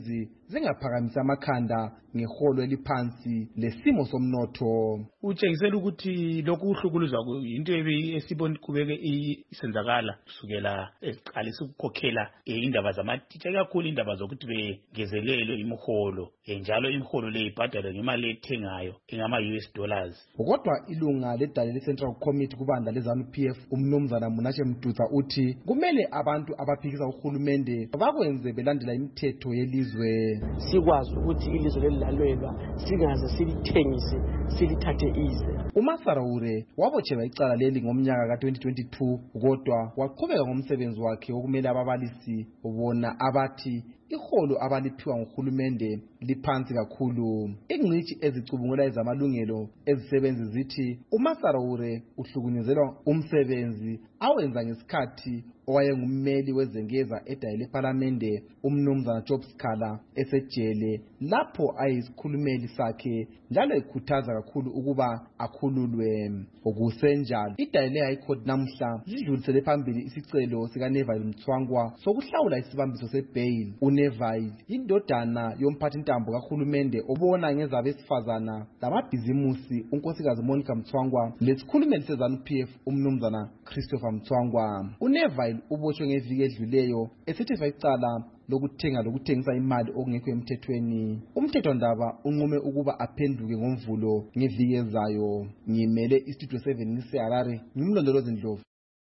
zingaphakamisa amakhanda ngeholo eliphansi lesimo somnotho. Utshengisela ukuthi lokhu uhlukuluzwa into esiboni kubeke isenzakala kusukela esiqalisa ukukhokhela indaba zamatitsha kakhulu indaba zokuthi begezelelwe imiholo njalo imiholo le ibhadalwe ngemali ethengayo engama U S dollars. Kodwa ilunga ledale le-Central Committee kubandla le-ZANU P F umnumzana Munashe Mduza uthi kumele abantu abaphikisa uhulumende bakwenze belandela imithetho yelizwe. Sikwazi ukuthi ilizwe lelilalelwa singaze silithengise silithathe ize. uMasaraure wabotshelwa icala leli ngomnyaka ka twenty twenty-two kodwa waqhubeka ngomsebenzi wakhe okumele ababalisi bona abathi iholo abaliphiwa nguhulumende liphansi kakhulu. Ingcitshi ezicubungula ezamalungelo ezisebenzi zithi uMasaraure uhlukunyezelwa umsebenzi awenza ngesikhathi owayengummeli wezengeza edale leParlamente umnumzana Job Skhala esejele lapho ayisikhulumeli sakhe njalo ekhuthaza kakhulu ukuba akhululwe. Okusenjalo idale le-High Court namhla lidlulisele phambili isicelo sikaNeville Mthwangwa sokuhlawula isibambiso sebail. uNeville indodana yomphathintambo kahulumende obona ngezabesifazana lamabhizimusi unkosikazi Monica Mthwangwa lesikhulumeli seZANU P F umnumzana Christopher Mthwangwa. uNeville ubotshwe ngeviki edluleyo esethethwa icala lokuthenga lokuthengisa imali okungekho emthethweni. Umthethwandaba unqume ukuba aphenduke ngomvulo ngeviki ezayo. Ngimele istudio seven ngiseHarare ngimlondolozi Ndlovu.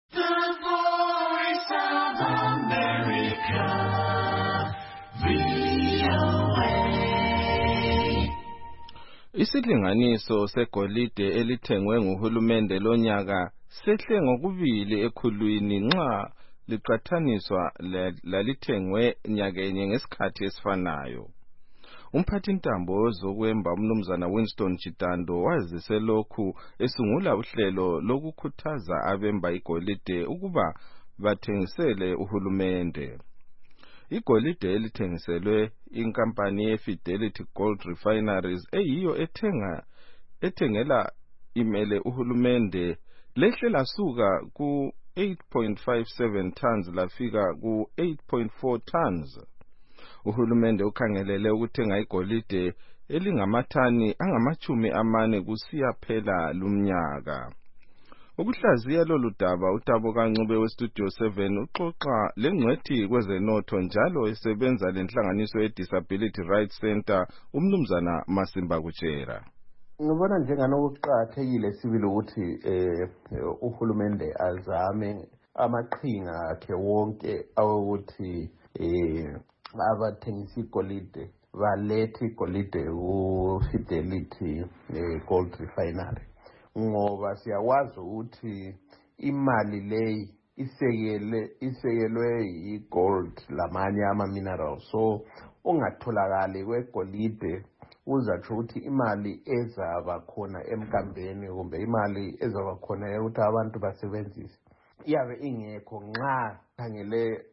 Isilinganiso segolide elithengwe nguhulumende lonyaka sehle ngokubili ekhulwini nxa liqathaniswa lalithengwe nyakenye ngesikhathi esifanayo. Umphathintambo wezokwemba umnumzana Winston Chitando wazise lokhu esungula uhlelo lokukhuthaza abemba igolide ukuba bathengisele uhulumende. Igolide elithengiselwe inkampani yeFidelity Gold Refineries eyiyo ethenga ethengela imele uhulumende lehle lasuka ku eight point five seven tons lafika ku eight point four tons. Uhulumende ukhangelele ukuthenga igolide elingamathani angamachumi amane kusiya phela lumnyaka. Ukuhlaziya lolu daba uTabo Kancube weStudio seven uxoxa lengcwethi kwezenotho njalo esebenza lenhlanganiso ye-Disability Rights Center umnumzana Masimba Kutshera. Ngibona njenganokuqathekile sibili ukuthi eh uhulumende azame amaqhinga akhe wonke awukuthi eh abathengisa igolide balethe igolide ku-Fidelity Gold Refinery ngoba siyawazi ukuthi imali leyi isekele isekelwe i-gold lamanye ama-minerals so ungatholakali kwegolide uzatsho ukuthi imali ezaba khona emkambeni kumbe imali ezaba khona ukuthi abantu basebenzise iyabe ingekho nxa khangele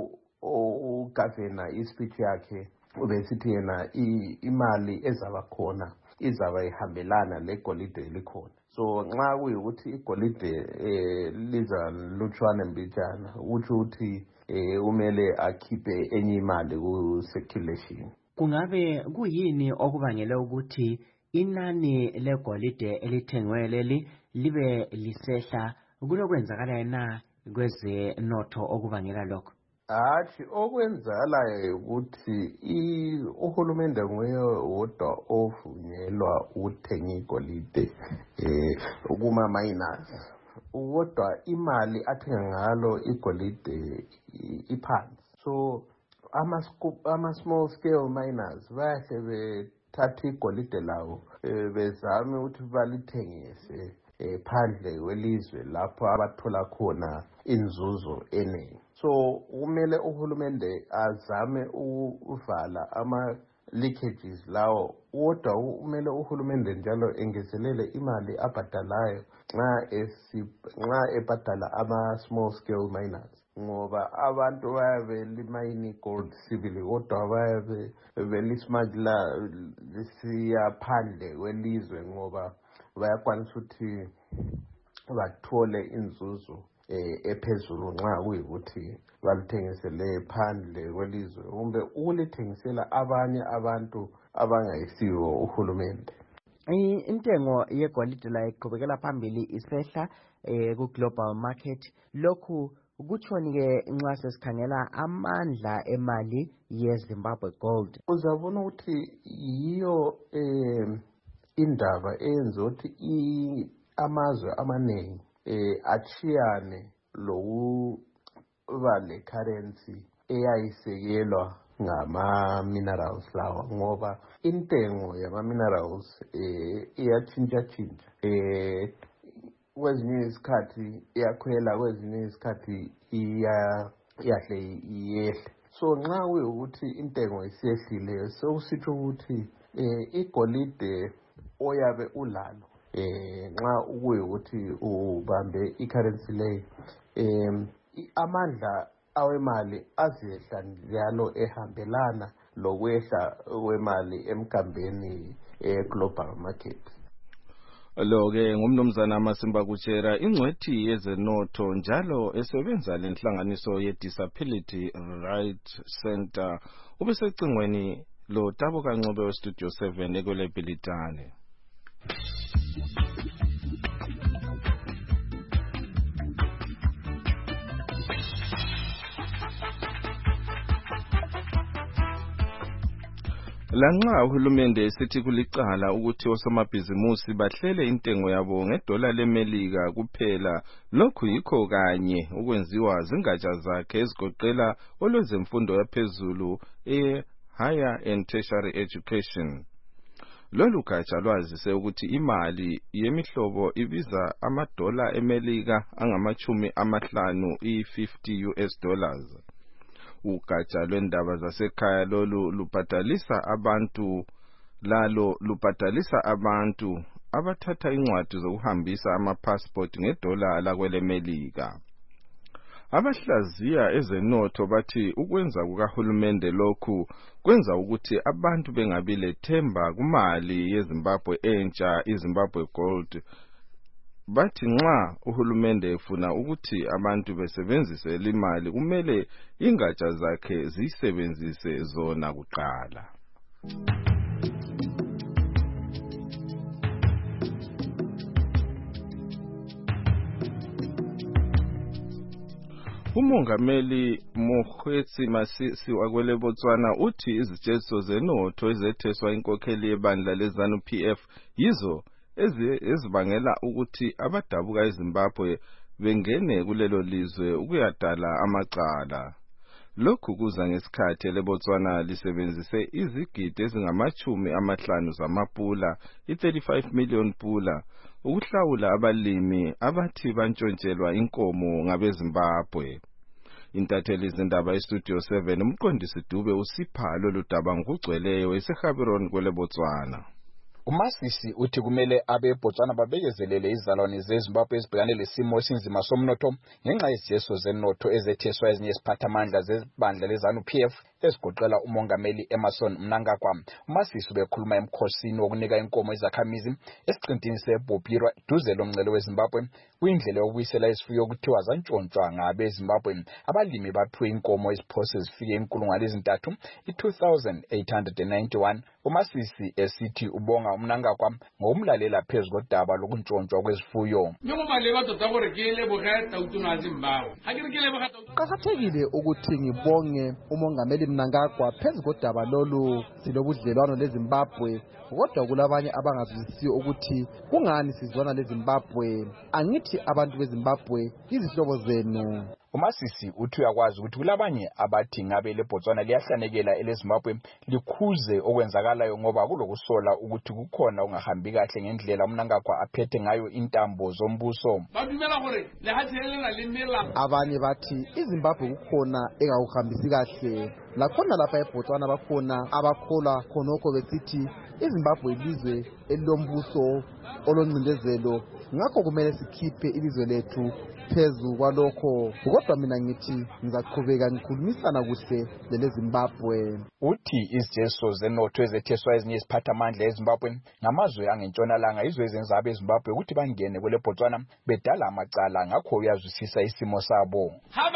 ugavana ispeech yakhe ubesithi yena imali ezaba khona izaba ihambelana legolide elikhona. So nxa kuyukuthi igolide eh liza lutshwane mbijana uthi uthi eh umele akhiphe enye imali ku circulation. Kungabe kuyini okubangela ukuthi inani legolide elithengwe leli libe lisehla kulokwenzakala na kweze notho okubangela lokho? Athi okwenzala ukuthi uhulumende nguye wodwa ovunyelwa ukuthenga igolide eh kuma miners kodwa imali athenga ngalo igolide iphansi. So ama ama small scale miners bahle bethatha igolide lawo bezame ukuthi balithengise phandle kwelizwe lapho abathola khona inzuzo eningi. So kumele uhulumende azame ukuvala ama leakages lawo kodwa kumele uhulumende njalo engezelele imali abhadalayo nxa esi nxa ebhadala ama small scale miners ngoba abantu bayabe limayini gold sibili kodwa bayabe belismagla lisiya phandle kwelizwe ngoba bayakwanisa ukuthi bathole inzuzo eh, ephezulu nxa kuyikuthi balithengisele phandle kwelizwe kumbe ukulithengisela abanye abantu abangayisiwo uhulumende. Intengo yegolide la iqhubekela phambili isehla eh, ku-global market. Lokhu kutshoni ke nxa sesikhangela amandla emali yeZimbabwe gold. Uzabona ukuthi yiyo eh, indaba eyenza ukuthi amazwe amaningi eh, achiyane lokuba le currency eyayisekelwa ngama-minerals lawa ngoba intengo yama-minerals eh, iyatshintsha-tshintsha. Eh, kwezinye isikhathi iyakhwela, kwezinye isikhathi iyahle iyehle. So nxa kuyukuthi intengo isiyehlile sokusitsho ukuthi eh, igolide oyabe ulalo eh nxa ukuyukuthi ubambe i-currency leyo eh amandla awemali azehla njalo ehambelana lokwehla kwemali emgambeni e-global market. Lo-ke ngumnumzana Masimba Kuchera, ingcwethi yezenotho njalo esebenza lenhlanganiso ye-Disability Right Center. Ubesecingweni lo Tabo Kancube we-Studio seven ekweleBhilitane. Lanxa uhulumende sithi kulicala ukuthi osomabhizimusi bahlele intengo yabo ngedola leMelika kuphela, lokhu yikho kanye ukwenziwa zingatsha zakhe ezigoqela olwezemfundo yaphezulu e-Higher and Tertiary Education. Lolu gatsha lwazise ukuthi imali yemihlobo ibiza amadola eMelika angamachumi amahlanu i-fifty U S dollars. Ugatsha lwendaba zasekhaya lolu lubhadalisa abantu lalo lubhadalisa abantu abathatha incwadi zokuhambisa ama-passport ngedola lakweleMelika. Abahlaziya ezenotho bathi ukwenza kukahulumende lokhu kwenza ukuthi abantu bengabi lethemba kumali yeZimbabwe entsha, iZimbabwe gold. Bathi nxa uhulumende efuna ukuthi abantu besebenzise imali kumele ingatsha zakhe zisebenzise zona kuqala. Umongameli Mokgweetsi Masisi wakwele Botswana uthi izitshezo zenotho ezetheswa inkokheli yebandla leZANU P F yizo ezibangela ukuthi abadabuka eZimbabwe bengene kulelo lizwe ukuyadala amacala. Lokhu kuza ngesikhathi leBotswana lisebenzise izigidi ezingamachumi amahlanu zamapula, i-thirty-five million pula, ukuhlawula abalimi abathi bantshontshelwa inkomo ngabeZimbabwe. Intatheli zindaba eStudio seven umqondisi Dube usipha lolu daba ngokugcweleyo eseGaborone kwele Botswana. uMasisi uthi kumele abeBotswana babekezelele izalwane zeZimbabwe ezibhekane lesimo esinzima somnotho ngenxa yezijeso zenotho ezetheswa ezinye iziphathamandla zebandla leZANU P F ezigoqela umongameli Emmerson Mnangagwa. uMasisi bekhuluma emkhosini wokunika inkomo izakhamizi esiqintini seBopirwa duze lomngcele weZimbabwe kuyindlela yokubuyisela isifuyo okuthiwa zantshontshwa ngabeZimbabwe. Abalimi baphiwe inkomo eziphose zifike inkulungwane ezintathu i-two thousand eight hundred ninety-one. uMasisi esithi ubonga uMnangagwa ngokumlalela phezu kodaba lokuntshontshwa kwezifuyo. Kuqakathekile ukuthi ngibonge umongameli Mnangagwa phezu kodaba lolu silobudlelwano leZimbabwe, kodwa kulabanye abangazwisisiyo ukuthi kungani sizwana leZimbabwe. Angithi abantu beZimbabwe izihlobo zenu. uMasisi uthi uyakwazi ukuthi kulabanye abathi ngabe leBotswana liyahlanekela eleZimbabwe likhuze okwenzakalayo ngoba kulokusola ukuthi kukhona ungahambi kahle ngendlela uMnangagwa aphethe ngayo intambo zombuso. Abanye bathi iZimbabwe kukhona engawuhambisi kahle, lakhona lapha eBotswana bakhona abakholwa khonokho besithi iZimbabwe ilizwe elilombuso olongcindezelo ngakho kumele sikhiphe ilizwe lethu phezu kwalokho kodwa mina ngithi ngizaqhubeka ngikhulumisana kuhle leleZimbabwe. Uthi izijeso zenotho ezetheswa ezinye iziphathamandla eZimbabwe ngamazwe angentshonalanga izwe ezenzabe eZimbabwe ukuthi bangene kwele Botswana bedala amacala ngakho uyazwisisa isimo sabo.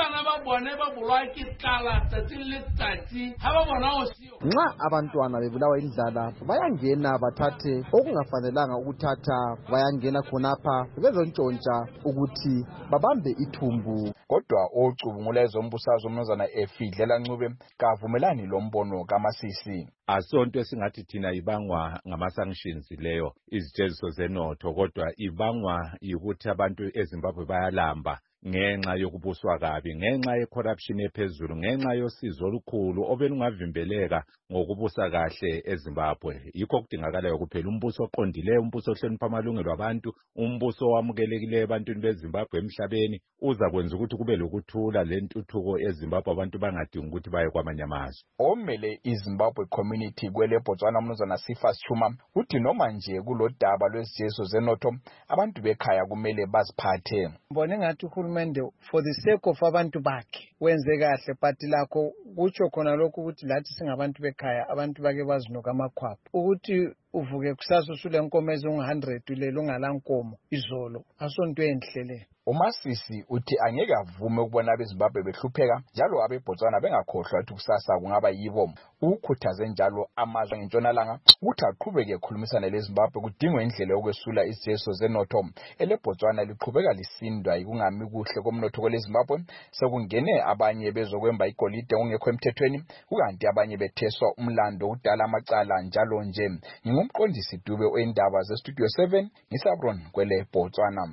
Nxa abantwana bebulawa indlala bayangena bathathe okungafanelanga ukuthatha, bayangena khonapha bezontshontsha ukuthi babambe ithumbu. Kodwa ocubungula ezombusazwe umnumzana Efidlela Ncube kavumelani lo mbono kaMasisi. Asonto esingathi thina ibangwa ngama-sanctions leyo izijeziso zenotho, kodwa ibangwa yikuthi abantu eZimbabwe bayalamba ngenxa yokubuswa kabi, ngenxa ye-corruption ephezulu, ngenxa yosizo olukhulu obelungavimbeleka ngokubusa kahle eZimbabwe. Yikho kudingakalayo kuphela umbuso oqondileyo, umbuso ohlonipha amalungelo abantu, umbuso owamukelekileyo ebantwini beZimbabwe emhlabeni, uza kwenza ukuthi kube lokuthula lentuthuko eZimbabwe, abantu bangadingi ukuthi baye kwamanye amazwe. Omele iZimbabwe community kwele Botswana umnumzana Sifas Chuma uthi noma nje kulodaba lwezijeso zenotho abantu bekhaya kumele baziphathe. Mbone ngathi uhulumende for the sake of abantu bakhe wenze kahle, but lakho kutsho khona lokhu ukuthi lathi singabantu bekhaya abantu bake bazinuka amakhwapha ukuthi uvuke kusasa usule nkomo ezingu one hundred ulele ungalankomo izolo asonto enhle le. uMasisi uthi angeke avume ukubona abeZimbabwe behlupheka njalo abeBotswana bengakhohlwa ukuthi kusasa kungaba yibo. Ukhuthaze njalo amazwe ngentshonalanga ukuthi aqhubeke ekhulumisana leZimbabwe kudingwe indlela yokwesula izijeso zenotho. EleBotswana liqhubeka lisindwa ikungami kuhle komnotho kweleZimbabwe, sekungene abanye bezokwemba igolide ongekho emthethweni ukanti abanye betheswa umlando udala amacala njalo nje. Ngingumqondisi Dube oendaba ze Studio seven ngisabron kwele Botswana.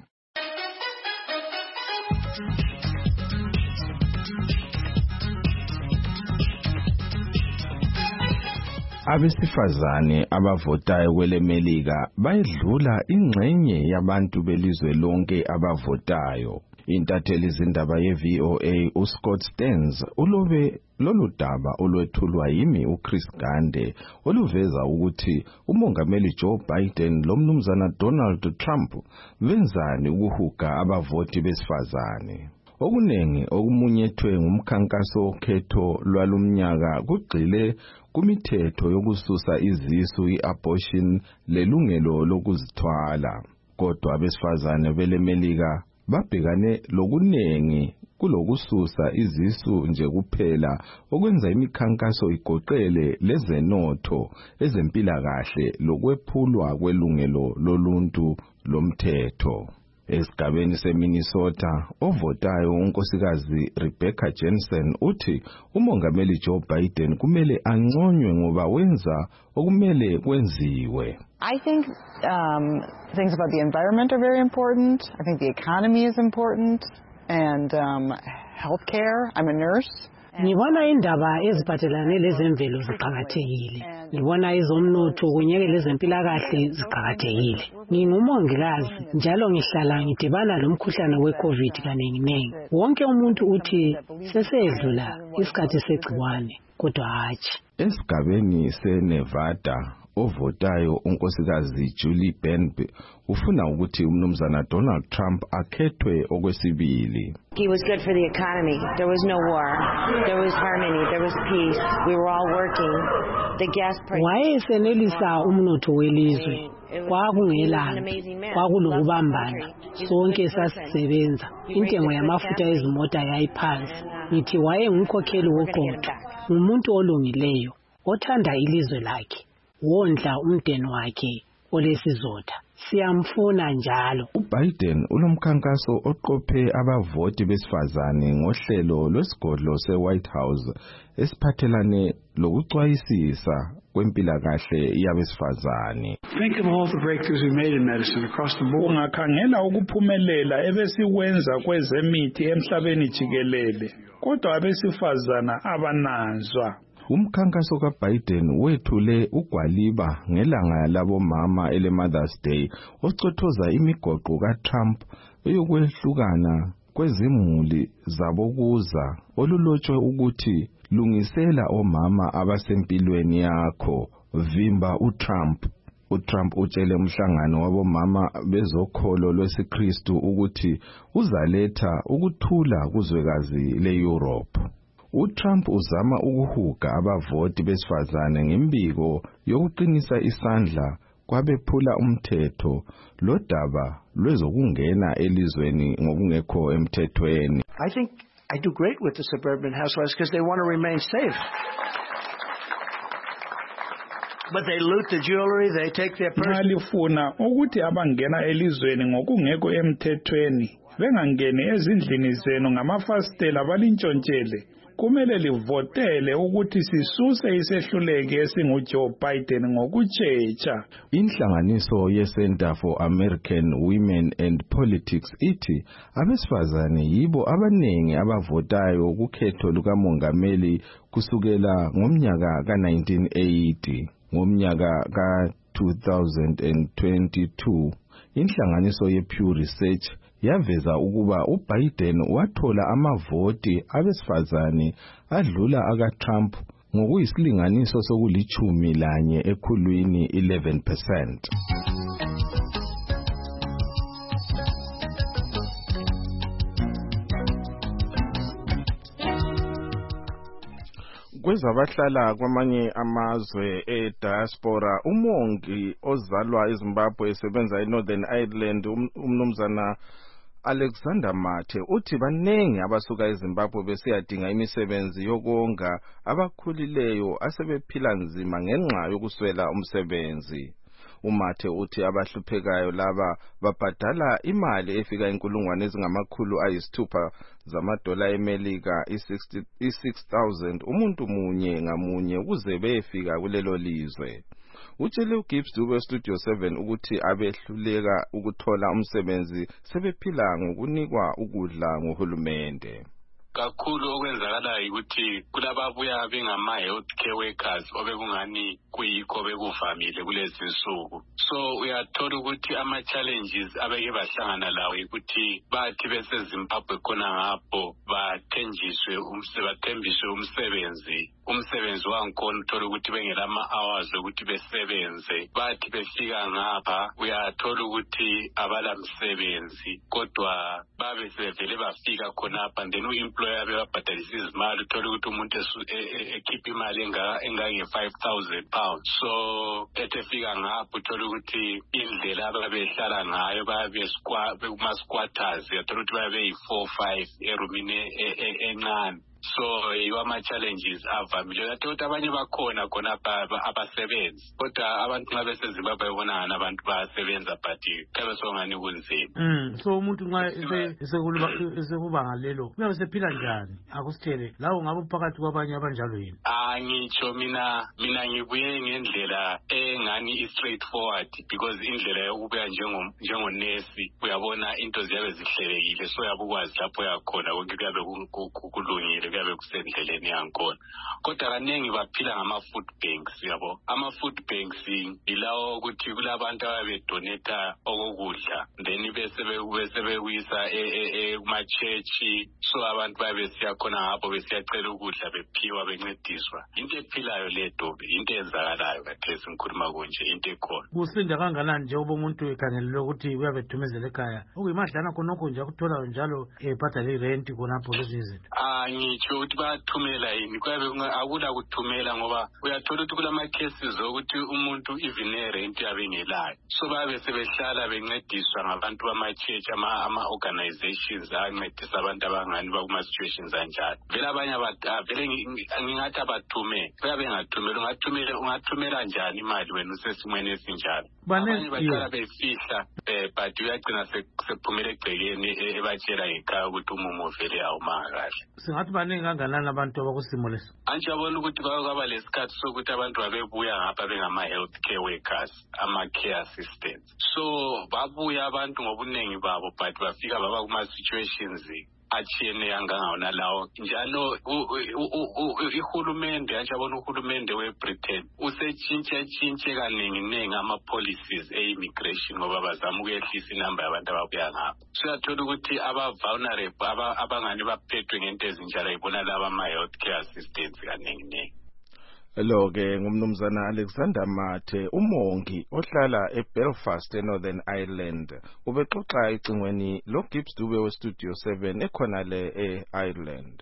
Abesifazane abavotayo kwele Melika bayedlula ingxenye yabantu belizwe lonke abavotayo. Intatheli zindaba ye-V O A uScott Stearns ulobe lolu daba olwethulwa yimi uChris Gande oluveza ukuthi umongameli Joe Biden lomnumzana Donald Trump benzani ukuhuga abavoti besifazane. Okunengi okumunyethwe ngumkhankaso okhetho lwalumnyaka kugxile kumithetho yokususa izisu i-abortion lelungelo lokuzithwala. Kodwa abesifazane bele Melika babhekane lokunengi kulokususa izisu nje kuphela okwenza imikhankaso igoqele lezenotho, ezempilakahle lokwephulwa kwelungelo loluntu lomthetho. Esigabeni seMinnesota ovotayo unkosikazi Rebecca Jensen uthi umongameli Joe Biden kumele anconywe ngoba wenza okumele kwenziwe. I think um, things about the environment are very important. I think the economy is important, and um, healthcare. I'm a nurse. Ngibona indaba eziphathelane lezemvelo ziqhakathekile. Ngibona izomnotho kunye lezempilakahle ziqhakathekile. Ngingumongikazi njalo ngihlala ngidibana lomkhuhlane weCovid kaningi. Wonke umuntu uthi sesedlula isikhathi segciwane kodwa hatshi. Esigabeni seNevada ovotayo unkosikazi Julie Benb ufuna ukuthi umnumzana Donald Trump akhethwe okwesibili. He was good for the economy. There was no war. There was harmony. There was peace. We were all working. The gas price. Wayesenelisa umnotho welizwe. Kwakungelanga. Kwakulokubambana. Sonke sasisebenza. Intengo yamafutha ezimota yayiphansi. Ngithi wayengumkhokheli woqotho. Umuntu olungileyo, othanda ilizwe lakhe. Wondla umndeni wakhe olesizotha. Siyamfuna njalo. uBiden ulomkhankaso oqophe abavoti besifazane ngohlelo lwesigodlo seWhite House esiphathelane lokucwayisisa kwempilakahle yabesifazane. Think of all the breakthroughs we made in medicine across the board. Ungakhangela ukuphumelela ebesikwenza kwezemithi emhlabeni jikelele. Kodwa abesifazana abananzwa. Umkhankaso kaBiden wethule ugwaliba ngelanga labomama ele Mother's Day ocothoza imigoqo kaTrump eyokwehlukana kwezimuli zabokuza olulotshwe ukuthi lungisela omama abasempilweni yakho, vimba uTrump. uTrump utshele umhlangano wabomama bezokholo lwesiKristu ukuthi uzaletha ukuthula kuzwekazi leEurope. uTrump uzama ukuhuga abavoti besifazane ngembiko yokuqinisa isandla kwabephula umthetho lodaba lwezokungena elizweni ngokungekho emthethweni. I think I do great with the suburban housewives because they want to remain safe. But they loot the jewelry, they take their purse. Ngalifuna ukuthi abangena elizweni ngokungekho emthethweni bengangeni ezindlini zenu ngamafastela balintshontshele. Kumele livotele ukuthi sisuse isehluleki esinguJoe Biden ngokutshecha. Inhlanganiso ye-Center for American Women and Politics ithi abesifazane yibo abanengi abavotayo kukhetho lukamongameli kusukela ngomnyaka ka nineteen eighty. Ngomnyaka ka two thousand twenty-two, inhlanganiso ye-Pew Research yaveza ukuba uBiden wathola amavoti abesifazane adlula aka-Trump ngokuyisilinganiso sokulichumi lanye ekhulwini eleven percent. Kwezabahlala kwamanye amazwe e-diaspora, umongi ozalwa eZimbabwe esebenza eNorthern Ireland umnumzana Alexander Mathe uthi banengi abasuka eZimbabwe besiyadinga imisebenzi yokonga abakhulileyo asebephila nzima ngenxa yokuswela umsebenzi. uMathe uthi abahluphekayo laba babhadala imali efika inkulungwane ezingamakhulu ayisithupha zamadola eMelika i-six thousand umuntu munye ngamunye ukuze befika kulelo lizwe. Utshele uGibbs Dube Studio seven ukuthi abehluleka ukuthola umsebenzi sebephila ngokunikwa ukudla ngohulumende. Kakhulu okwenzakalayo ukuthi kulababuya bengama health care workers obekungani kuyikho bekuvamile kulezi nsuku. So uyathola ukuthi ama challenges abeke bahlangana lawo ukuthi bathi bese Zimbabwe khona ngapho bathenjiswe umsebenzi umsebenzi umsebenzi wangikhona uthola ukuthi bengelama hours ukuthi besebenze. Bathi befika ngapha uyathola ukuthi abala msebenzi kodwa babe sevele bafika khonapha and then uemployer babhadalisa izimali uthola ukuthi umuntu ekhipha imali engange five thousand pounds. So etefika ngapho uthola ukuthi indlela ababehlala ngayo babe kuma squatters uyathola ukuthi babe four five erumini encane. So yiwa ama challenges avamile ukuthi abanye bakhona khona abasebenzi kodwa abantu nxa beseZimbabwe bona abantu basebenza but kabe songani kunzima. Mm so umuntu nxa esekuba esekuba ngalelo uyabe sephila njani akusithele lawo ngabe phakathi kwabanye abanjalo yini? Ah ngitsho mina mina ngibuye ngendlela engani i straightforward because indlela yokubuya njengo njengo nurse uyabona into ziyabe zihlelekile so yabukwazi lapho yakhona konke kuyabe kulungile kuyabe kusendleleni yakhona. Kodwa kaningi baphila ngama food banks yabo. Ama food banks ilawo ukuthi kulabantu ababedonate okokudla then bese bese bewisa kuma church so abantu babe siyakhona ngapho besiyacela ukudla bephiwa bencediswa. Into ephilayo ledo into enzakalayo kathesi ngikhuluma konje into ekhona. Kusinda kanganani nje uba umuntu ekhangelele ukuthi uyabethumezela ekhaya okuyimadlana khonokho nje akutholayo njalo ebhadala irent khonapho lezi izinto? Ah ngitsho ukuthi bathumela yini kwabe akula kuthumela ngoba uyathola ukuthi kulama cases ukuthi umuntu even rent yabengelayo so babe sebehlala bencediswa ngabantu bama church ama ama organizations ancedisa abantu abangani bakuma situations kanjalo. Vele abanye vele ngingathi abathume babe ngathumela ungathumela ungathumela njani imali wena usesimweni esinjalo. Abanye baqala befihla eh but uyagcina sephumela egcekeni ebatshela ngekhaya ukuthi umumo vele awumanga kahle. Singathi baningi kanganani abantu abakusimo leso? Anje abona ukuthi kwaba lesikhathi sokuthi abantu babebuya ngapha bengama health care workers ama care assistants. So babuya abantu ngobuningi babo but bafika baba kuma situations achiyene yangangona lawo njalo ihulumende yabona uhulumende weBritain usetshintshe tshintshe kaningi ningi ama policies e-immigration ngoba bazama ukuyehlisa inamba yabantu ababuya ngapha. So uyathola ukuthi aba vulnerable abangani baphethwe ngento ezinjalo ibona laba ama health care assistants kaningi ningi. Lo ke ngumnumzana Alexander Mathe umongi ohlala eBelfast eNorthern Ireland ubexoxa icingweni lo Gibbs Dube we Studio seven ekhona le eIreland.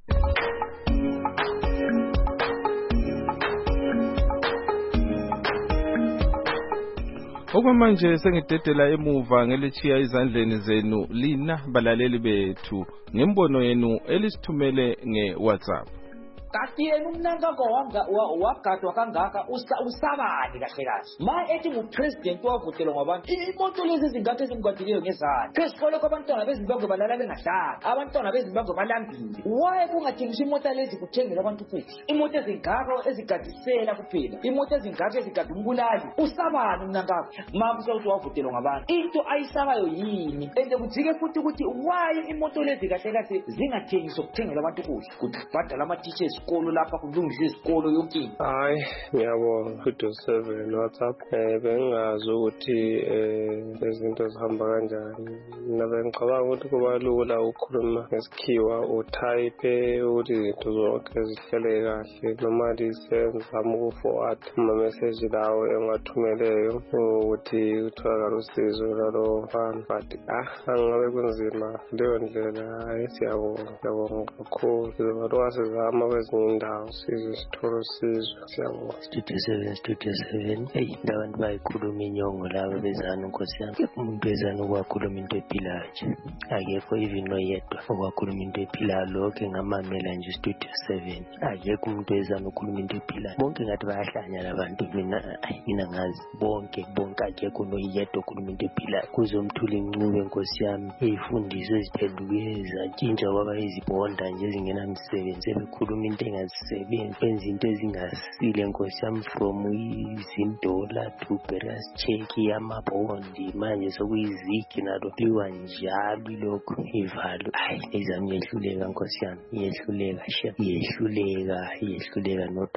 Okwamanje sengidedela emuva ngelichiya izandleni zenu lina balaleli bethu ngembono yenu elisithumele ngeWhatsApp. Kati yena umnankako wagadwa kangaka usabani kahle kahle ma ethi ngupresident wavutelwa ngabantu imoto lezi zingakho ezimgadileyo ngezandla kwesikole kwabantwana bezimbabwe balala bengadlanga abantwana bezimbabwe balambile waye kungathengiswa imoto lezi kuthengela abantu futhi imoto ezingakho ezigadisela kuphela imoto ezingakho ezigada umbulali usabani umnankako ma kusawuthi wavutelwa ngabantu into ayisabayo yini ende kujike futhi ukuthi waye imoto lezi kahle kahle zingathengiswa kuthengela abantu futhi kubhadala ama-teachers isikolo lapha kulungisa isikolo yonke. Hayi ngiyabonga Studio seven WhatsApp eh bengazi ukuthi eh izinto zihamba kanjani nabe ngicabanga ukuthi kuba lula ukukhuluma ngesikhiwa utype ukuthi izinto zonke zihlele kahle noma lisenza ukuforward ama message lawo engathumeleyo ukuthi uthola usizo lalo mfana but ah angabe kunzima leyo ndlela hayi siyabonga siyabonga kakhulu abantu basizama indawo sizo sitholo sizo siyabonga. Studio seven Studio seven hey ndabantu bayikhuluma inyongo laba bezana Nkosi yami umuntu bezana ukwakhuluma into ephilayo nje akekho even noyedwa ukwakhuluma into ephilayo lokho ngamamela nje Studio seven akekho umuntu bezana ukukhuluma into ephilayo bonke ngathi bayahlanya labantu mina mina ngazi bonke bonke akekho noyedwa ukukhuluma into ephilayo kuzomthula incube Nkosi yami izifundiso eziphendukeza tshintsha kwaba izibonda nje ezingenamsebenzi ebekhuluma into engazisebenzi enza into ezingasile Nkosi yami from izindola to beras check yamabhondi manje sokuyizigi nalo liwa njalo lokho ivalo hayi izami yehluleka Nkosi yami yehluleka she yehluleka yehluleka noto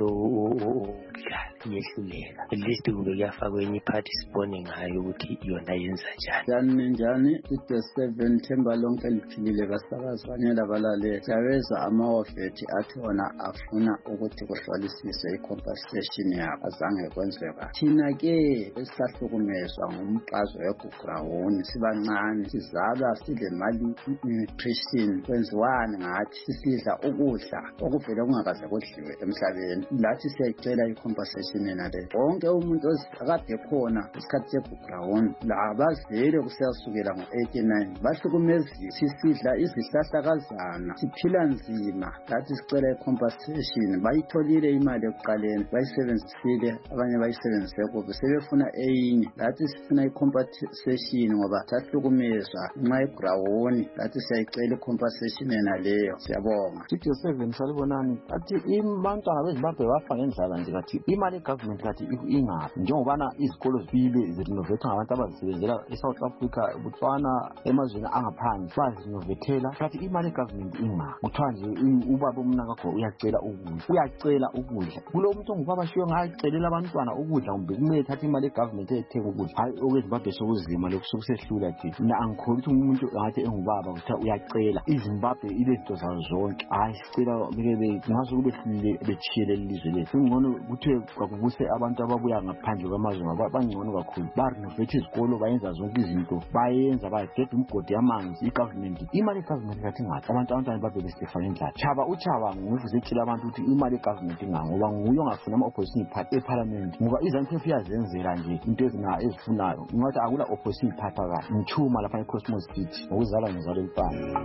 udlala yehluleka at least kube kuyafakwa enye party sibone ngayo ukuthi yona yenza njani njani njani Studio seven themba lonke liphilile basakazanye labalale siyaweza amawofethi athona afuna ukuthi kuhlolisiswe i-compensation yabo azange kwenzeka thina ke esahlukumezwa ngumqazo weGugurawuni sibancane sizalwa sile mali nutrition kwenziwani ngathi sisidla ukudla okuvele kungakaze kudliwe emhlabeni lathi siyayicela i-compensation nale wonke umuntu akade khona isikhathi seGugurawuni labazele kusiyasukela ngo-eighty-nine bahlukumezile sisidla izihlahlakazana siphila nzima lathi sicela i-compensation bayitholile imali ekuqaleni bayisebenzisile abanye bayisebenzise kubi sebefuna eyinye lathi sifuna i-compensation ngoba sahlukumezwa nxa eGugurawuni lathi siyayicela i-compensation naleyo siyabonga. Studio seven salibonani athi abantwana beZimbabwe bafa ngendlala nje kathi imali government kathi ingaphi njengobana izikolo zibile zirinovetha ngabantu abazisebenzela eSouth Africa Botswana emazweni angaphandle bazinovethela kathi imali government ingaphi kuthiwa nje ubaba umnakakho uyacela ukudla uyacela ukudla kulo muntu ongubaba shiyo ngayacelela abantwana ukudla kumbe kumele thatha imali egovernment ethenga ukudla hayi okweZimbabwe sokuzima lokhu sokusehlula thina mina angikholwa ukuthi umuntu ngathi engubaba kuthiwa uyacela iZimbabwe ilezinto zazo zonke hayi sicela beke ngazo kube hlile bechiyele ilizwe lethu ngcono kuthiwe kwakubuse abantu ababuya ngaphandle kwamazwe ngabangcono kakhulu barinovethe izikolo bayenza zonke izinto bayenza bageda umgodi yamanzi igovernment imali egovernment kathi ngathi abantu abantwana babe besifa ngendlela chaba uchaba nguvuze ecela abantu ukuthi imali egovernment inganga ngoba nguyo ongafuna ama-opposition party eparliament ngoba iZANU-P F iyazenzela nje into ezina ezifunayo ngathi akula opposition party kahle ngithuma lapha eCosmos City ngokuzalwa ngizalwa eMpana.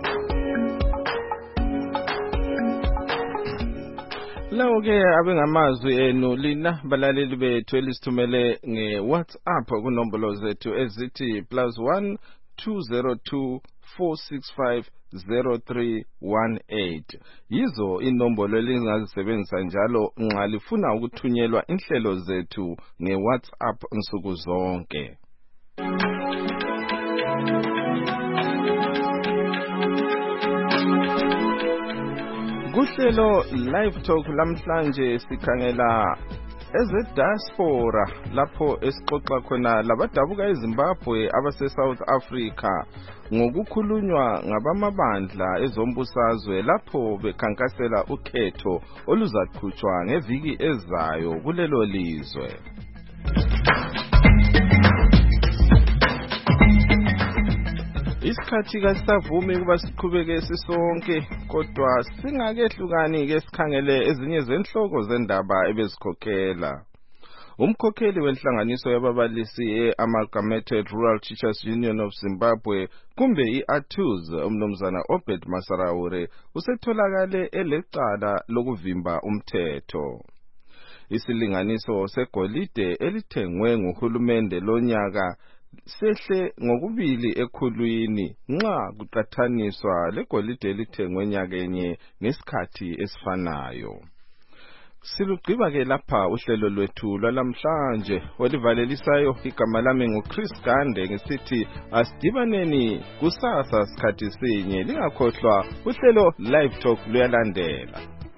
Lawo ke abengamazwi enu lina balaleli bethu elisithumele ngeWhatsApp kunombolo zethu ezithi plus one two zero two four six five zero three one eight yizo inombolo elingazisebenzisa njalo nxa lifuna ukuthunyelwa inhlelo zethu ngeWhatsApp nsuku zonke. Kuhlelo live talk lamhlanje sikhangela eze-diaspora lapho esixoxa khona labadabuka eZimbabwe abase-South Africa ngokukhulunywa ngabamabandla ezombusazwe lapho bekhankasela ukhetho oluzaqhutshwa ngeviki ezayo kulelo lizwe. Isikhathi kasavumi kuba siqhubeke sisonke kodwa singakehlukani ke sikhangele ezinye zenhloko zendaba ebezikhokhela. Umkhokheli wenhlanganiso yababalisi e-Amalgamated Rural Teachers Union of Zimbabwe kumbe i-A T U Z umnumzana Obed Masaraure usetholakale elecala lokuvimba umthetho. Isilinganiso segolide elithengwe nguhulumende lonyaka sehle ngokubili ekhulwini nxa kuqathaniswa legolide elithengwe nyakenye ngesikhathi esifanayo. Silugqiba ke lapha uhlelo lwethu lwalamhlanje olivalelisayo igama lami nguChris Gande ngisithi asidibaneni kusasa sikhathi sinye lingakhohlwa uhlelo Live Talk luyalandela.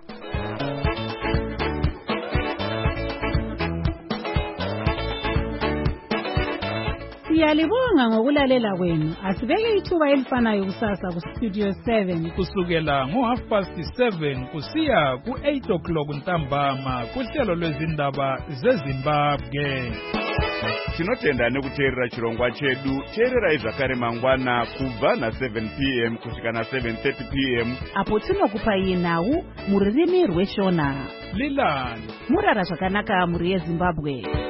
Siyalibonga ngokulalela kwenu. Asibeke ithuba elifanayo kusasa ku Studio seven kusukela ngo half past seven kusiya ku eight o'clock ntambama kuhlelo lwezindaba zeZimbabwe. Tinotenda nekuteerera chirongwa chedu. Teerera izvakare mangwana kubva na seven p m kusvika na seven thirty p m apo tinokupa nhau mururimi rweshona. Lilani murara zvakanaka muri yeZimbabwe.